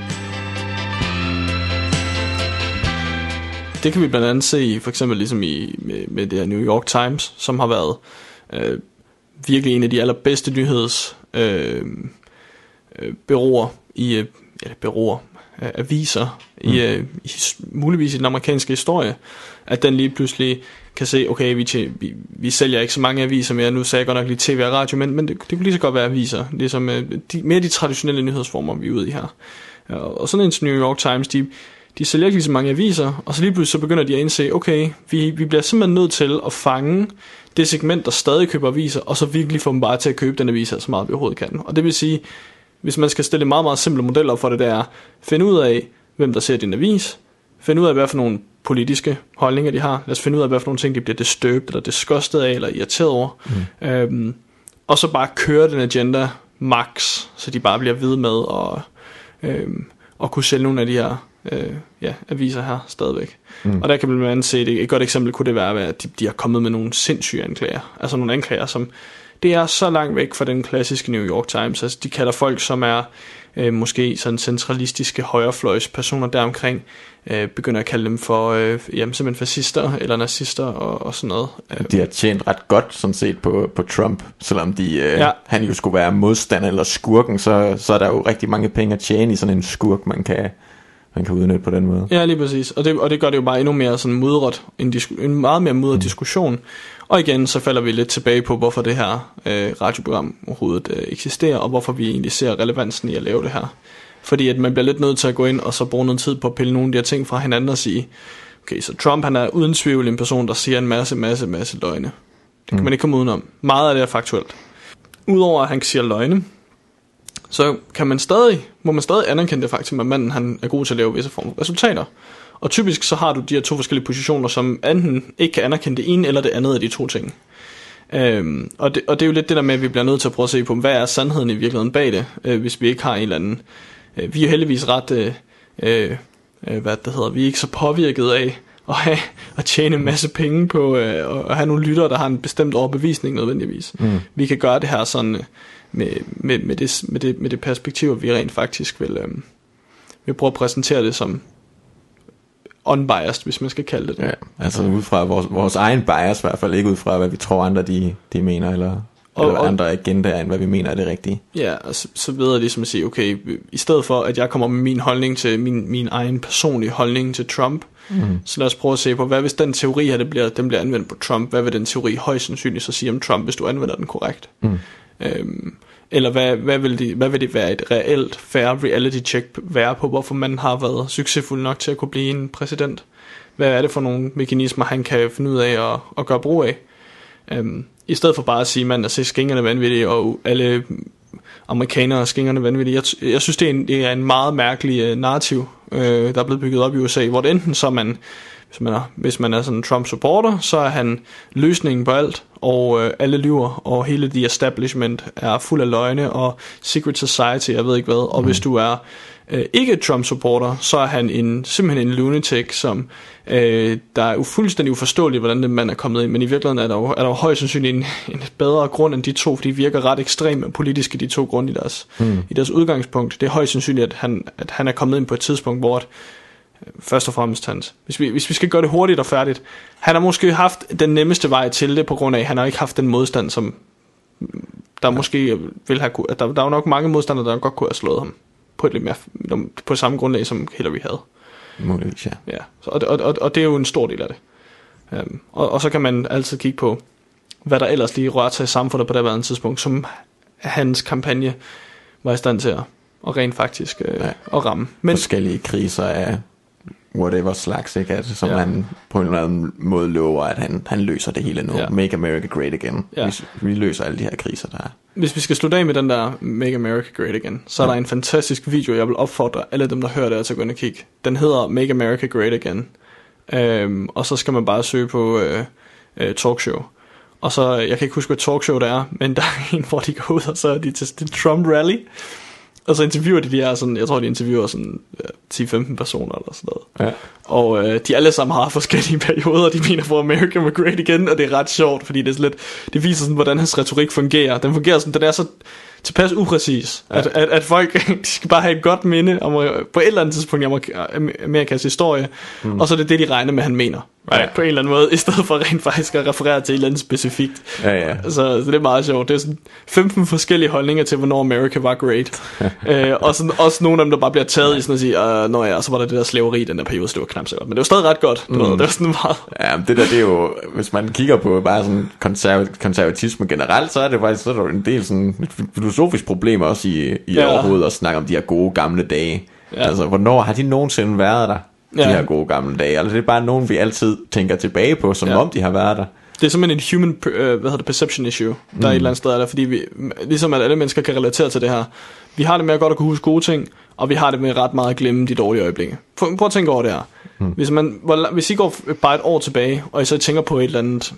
Det kan vi blandt andet se for eksempel ligesom i, med, med det her New York Times, som har været øh, virkelig en af de allerbedste nyheds øh, øh, bureauer i øh, ja, bureauer, øh, aviser mm. i, øh, i muligvis i den amerikanske historie, at den lige pludselig kan se, okay, vi, tje, vi, vi sælger ikke så mange aviser mere, nu sagde jeg godt nok lige tv og radio, men, men det, det kunne lige så godt være aviser, ligesom øh, de, mere de traditionelle nyhedsformer, vi er ude i her. Og sådan en New York Times, de De sælger ikke lige så mange aviser, og så lige pludselig så begynder de at indse, okay, vi, vi bliver simpelthen nødt til at fange det segment, der stadig køber aviser, og så virkelig få dem bare til at købe den avis, så meget vi overhovedet kan. Og det vil sige, hvis man skal stille en meget, meget simple model op for det, der er, finde ud af, hvem der ser din avis, finde ud af, hvad for nogle politiske holdninger de har, lad os finde ud af, hvad for nogle ting, de bliver disturbed, eller disgusted af, eller irriteret over, mm. øhm, og så bare køre den agenda max, så de bare bliver ved med at, øhm, at kunne sælge nogle af de her Øh, ja, aviser her stadigvæk. Mm. Og der kan man se, et, et godt eksempel kunne det være, at de, de har kommet med nogle sindssyge anklager. Altså nogle anklager, som det er så langt væk fra den klassiske New York Times. Altså de kalder folk, som er øh, måske sådan centralistiske højrefløjs personer deromkring, øh, begynder at kalde dem for øh, jamen, simpelthen fascister eller nazister og, og sådan noget. De har tjent ret godt sådan set på, på Trump, selvom de, øh, ja. han jo skulle være modstander eller skurken, så, så er der jo rigtig mange penge at tjene i sådan en skurk, man kan man kan udnytte på den måde. Ja, lige præcis. Og det, og det gør det jo bare endnu mere sådan mudret, en, disku, en meget mere mudret mm. diskussion. Og igen, så falder vi lidt tilbage på, hvorfor det her øh, radioprogram overhovedet øh, eksisterer, og hvorfor vi egentlig ser relevansen i at lave det her. Fordi at man bliver lidt nødt til at gå ind og så bruge noget tid på at pille nogle af de her ting fra hinanden og sige, okay, så Trump, han er uden tvivl en person, der siger en masse, masse, masse løgne. Det kan mm. man ikke komme udenom. Meget af det er faktuelt. Udover at han siger løgne, så kan man stadig, må man stadig anerkende det faktum, at manden han er god til at lave visse former for resultater. Og typisk så har du de her to forskellige positioner, som enten ikke kan anerkende det ene eller det andet af de to ting. Øhm, og, det, og det er jo lidt det der med, at vi bliver nødt til at prøve at se på, hvad er sandheden i virkeligheden bag det, øh, hvis vi ikke har en eller anden. Øh, vi er heldigvis ret, øh, øh, hvad det hedder, vi er ikke så påvirket af at, have, at tjene en masse penge på øh, at have nogle lyttere, der har en bestemt overbevisning nødvendigvis. Mm. Vi kan gøre det her sådan med, med, med, det, med, det, med det perspektiv, at vi rent faktisk vil, øh, vil prøve at præsentere det som unbiased, hvis man skal kalde det det. Ja, altså ud fra vores, vores egen bias, i hvert fald ikke ud fra, hvad vi tror andre de, de mener, eller, og, eller andre agendaer, end hvad vi mener er det rigtige. Ja, og så, så ved jeg ligesom at sige, okay, i stedet for, at jeg kommer med min holdning til, min, min egen personlige holdning til Trump, mm. så lad os prøve at se på, hvad hvis den teori her, det bliver, den bliver anvendt på Trump, hvad vil den teori højst sandsynligt så sige om Trump, hvis du anvender den korrekt? Mm. Øhm, eller hvad, hvad, vil det, hvad vil det være et reelt fair reality check være på, hvorfor man har været succesfuld nok til at kunne blive en præsident? Hvad er det for nogle mekanismer, han kan finde ud af at, at gøre brug af? Øhm, I stedet for bare at sige, man, at se skingerne vanvittige, og alle amerikanere er skingerne vanvittige. Jeg, jeg synes, det er, en, det er en meget mærkelig uh, narrativ, uh, der er blevet bygget op i U S A, hvor det enten så man, hvis man er, hvis man er sådan en Trump-supporter, så er han løsningen på alt, og uh, alle lyver, og hele the establishment er fuld af løgne, og secret society, jeg ved ikke hvad, og mm. hvis du er uh, ikke Trump-supporter, så er han en, simpelthen en lunatic, som uh, der er fuldstændig uforståeligt, hvordan den mand er kommet ind, men i virkeligheden er der jo, er der jo højst sandsynligt en, en bedre grund end de to, fordi de virker ret ekstreme politiske, de to grunde i deres, mm. i deres udgangspunkt. Det er højst sandsynligt, at han, at han er kommet ind på et tidspunkt, hvor at, først og fremmest hans, hvis vi, hvis vi skal gøre det hurtigt og færdigt, han har måske haft den nemmeste vej til det, på grund af, at han har ikke haft den modstand, som der ja. måske vil have, der, der er jo nok mange modstandere, der godt kunne have slået ham, på et lidt mere, på samme grundlag, som Hillary havde. Muligvis, ja. Ja, så, og, og, og det er jo en stor del af det. Um, og, og så kan man altid kigge på, hvad der ellers lige rørte sig i samfundet på det her tidspunkt, som hans kampagne var i stand til at, og rent faktisk uh, ja. at ramme. Men forskellige kriser af whatever slags, ikke? Altså, som ja. han på en eller anden måde lover, at han, han løser det hele nu. Ja. Make America Great Again. Ja. Vi, vi løser alle de her kriser, der er. Hvis vi skal slutte af med den der Make America Great Again, så er ja. der en fantastisk video, jeg vil opfordre alle dem, der hører det, til at gå ind og kigge. Den hedder Make America Great Again. Øhm, og så skal man bare søge på øh, øh, talkshow. Og så, jeg kan ikke huske, hvad talkshow det er, men der er en, hvor de går ud, og så er de til, til Trump Rally. Og så interviewer de de her sådan, jeg tror de interviewer sådan ja, ti femten personer eller sådan noget. Ja. Og øh, de alle sammen har forskellige perioder, de mener for America var great igen, og det er ret sjovt, fordi det er sådan lidt, det viser sådan, hvordan hans retorik fungerer. Den fungerer sådan, den er så tilpas upræcis, ja. at, at, at folk, de skal bare have et godt minde om på et eller andet tidspunkt i Amerikas historie, mm. og så er det det, de regner med, han mener. Right. På en eller anden måde, i stedet for rent faktisk at referere til et eller andet specifikt. Ja, ja. Så, så det er meget sjovt. Det er sådan femten forskellige holdninger til, hvornår America var great. øh, og sådan, også nogle af dem, der bare bliver taget i sådan at sige, uh, nå ja, så var der det der slaveri i den der periode, så det var knap så godt. Men det var stadig ret godt. Mm. Det var sådan meget. Ja, det der, det er jo, hvis man kigger på bare sådan konserv- konservatisme generelt, så er det faktisk så er der en del sådan filosofisk problem også i, i ja. overhovedet at snakke om de her gode gamle dage. Ja. Altså, hvornår har de nogensinde været der? De ja. her gode gamle dage. Altså det er bare nogen vi altid tænker tilbage på, som ja. om de har været der. Det er simpelthen en human uh, hvad hedder det, perception issue, der mm. er et eller andet sted der, fordi vi, ligesom at alle mennesker kan relatere til det her. Vi har det med at godt at kunne huske gode ting, og vi har det med ret meget at glemme de dårlige øjeblikke. Prøv, prøv at tænke over det her. Mm. Hvis, man, hvis I går bare et år tilbage, og I så tænker på et eller andet,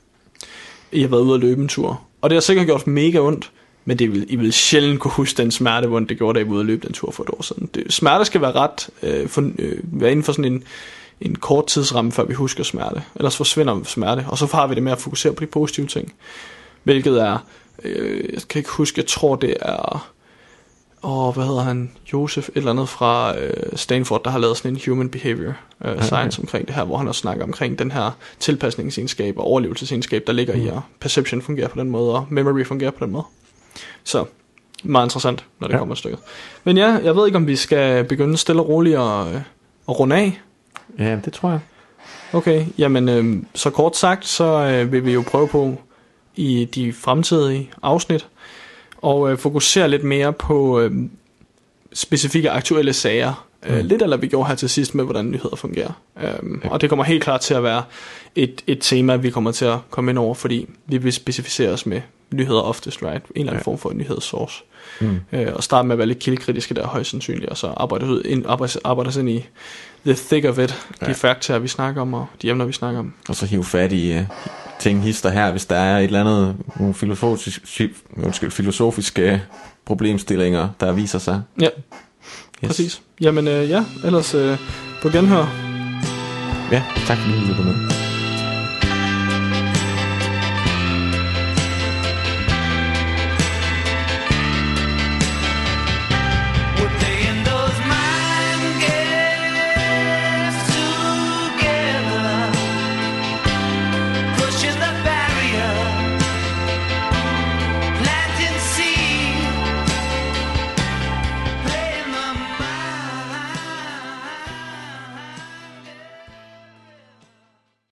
I har været ude at løbe en tur, og det har sikkert gjort mega ondt, men det vil, I vil sjældent kunne huske den smerte, hvor det gjorde, da I var ude at løbe den tur for et år siden. Det, smerte skal være ret, øh, for, øh, være inden for sådan en, en kort tidsramme, før vi husker smerte. Ellers forsvinder smerte, og så har vi det med at fokusere på de positive ting. Hvilket er, øh, jeg kan ikke huske, jeg tror det er, åh, hvad hedder han, Joseph, et eller andet fra øh, Stanford, der har lavet sådan en human behavior øh, okay. science omkring det her, hvor han også snakker omkring den her tilpasningsegenskab og overlevelsesegenskab, der ligger mm. i, og perception fungerer på den måde, og memory fungerer på den måde. Så meget interessant, når det ja. kommer et stykke. Men ja, jeg ved ikke, om vi skal begynde stille og roligt og, og runde af. Ja, det tror jeg. Okay, jamen øh, så kort sagt, så øh, vil vi jo prøve på i de fremtidige afsnit og øh, fokusere lidt mere på øh, specifikke aktuelle sager. Mm. Øh, lidt eller vi gjorde her til sidst med, hvordan nyheder fungerer. Um, ja. Og det kommer helt klart til at være et, et tema, vi kommer til at komme ind over, fordi vi vil specificere os med nyheder oftest, right? En eller anden ja. form for nyhedssource. Mm. Uh, og starte med at være lidt kildekritiske der højst sandsynligt, og så arbejde, ud, ind, arbejde, arbejde os ind i the thick of it, ja. de faktorer, vi snakker om, og de emner, vi snakker om. Og så hive fat i uh, ting, hister her, hvis der er et eller andet nogle filosofisk, undskyld, filosofiske problemstillinger, der viser sig. Ja. Yes. Præcis. Jamen øh, ja, ellers øh, på genhør. Ja, tak fordi du lyttede med.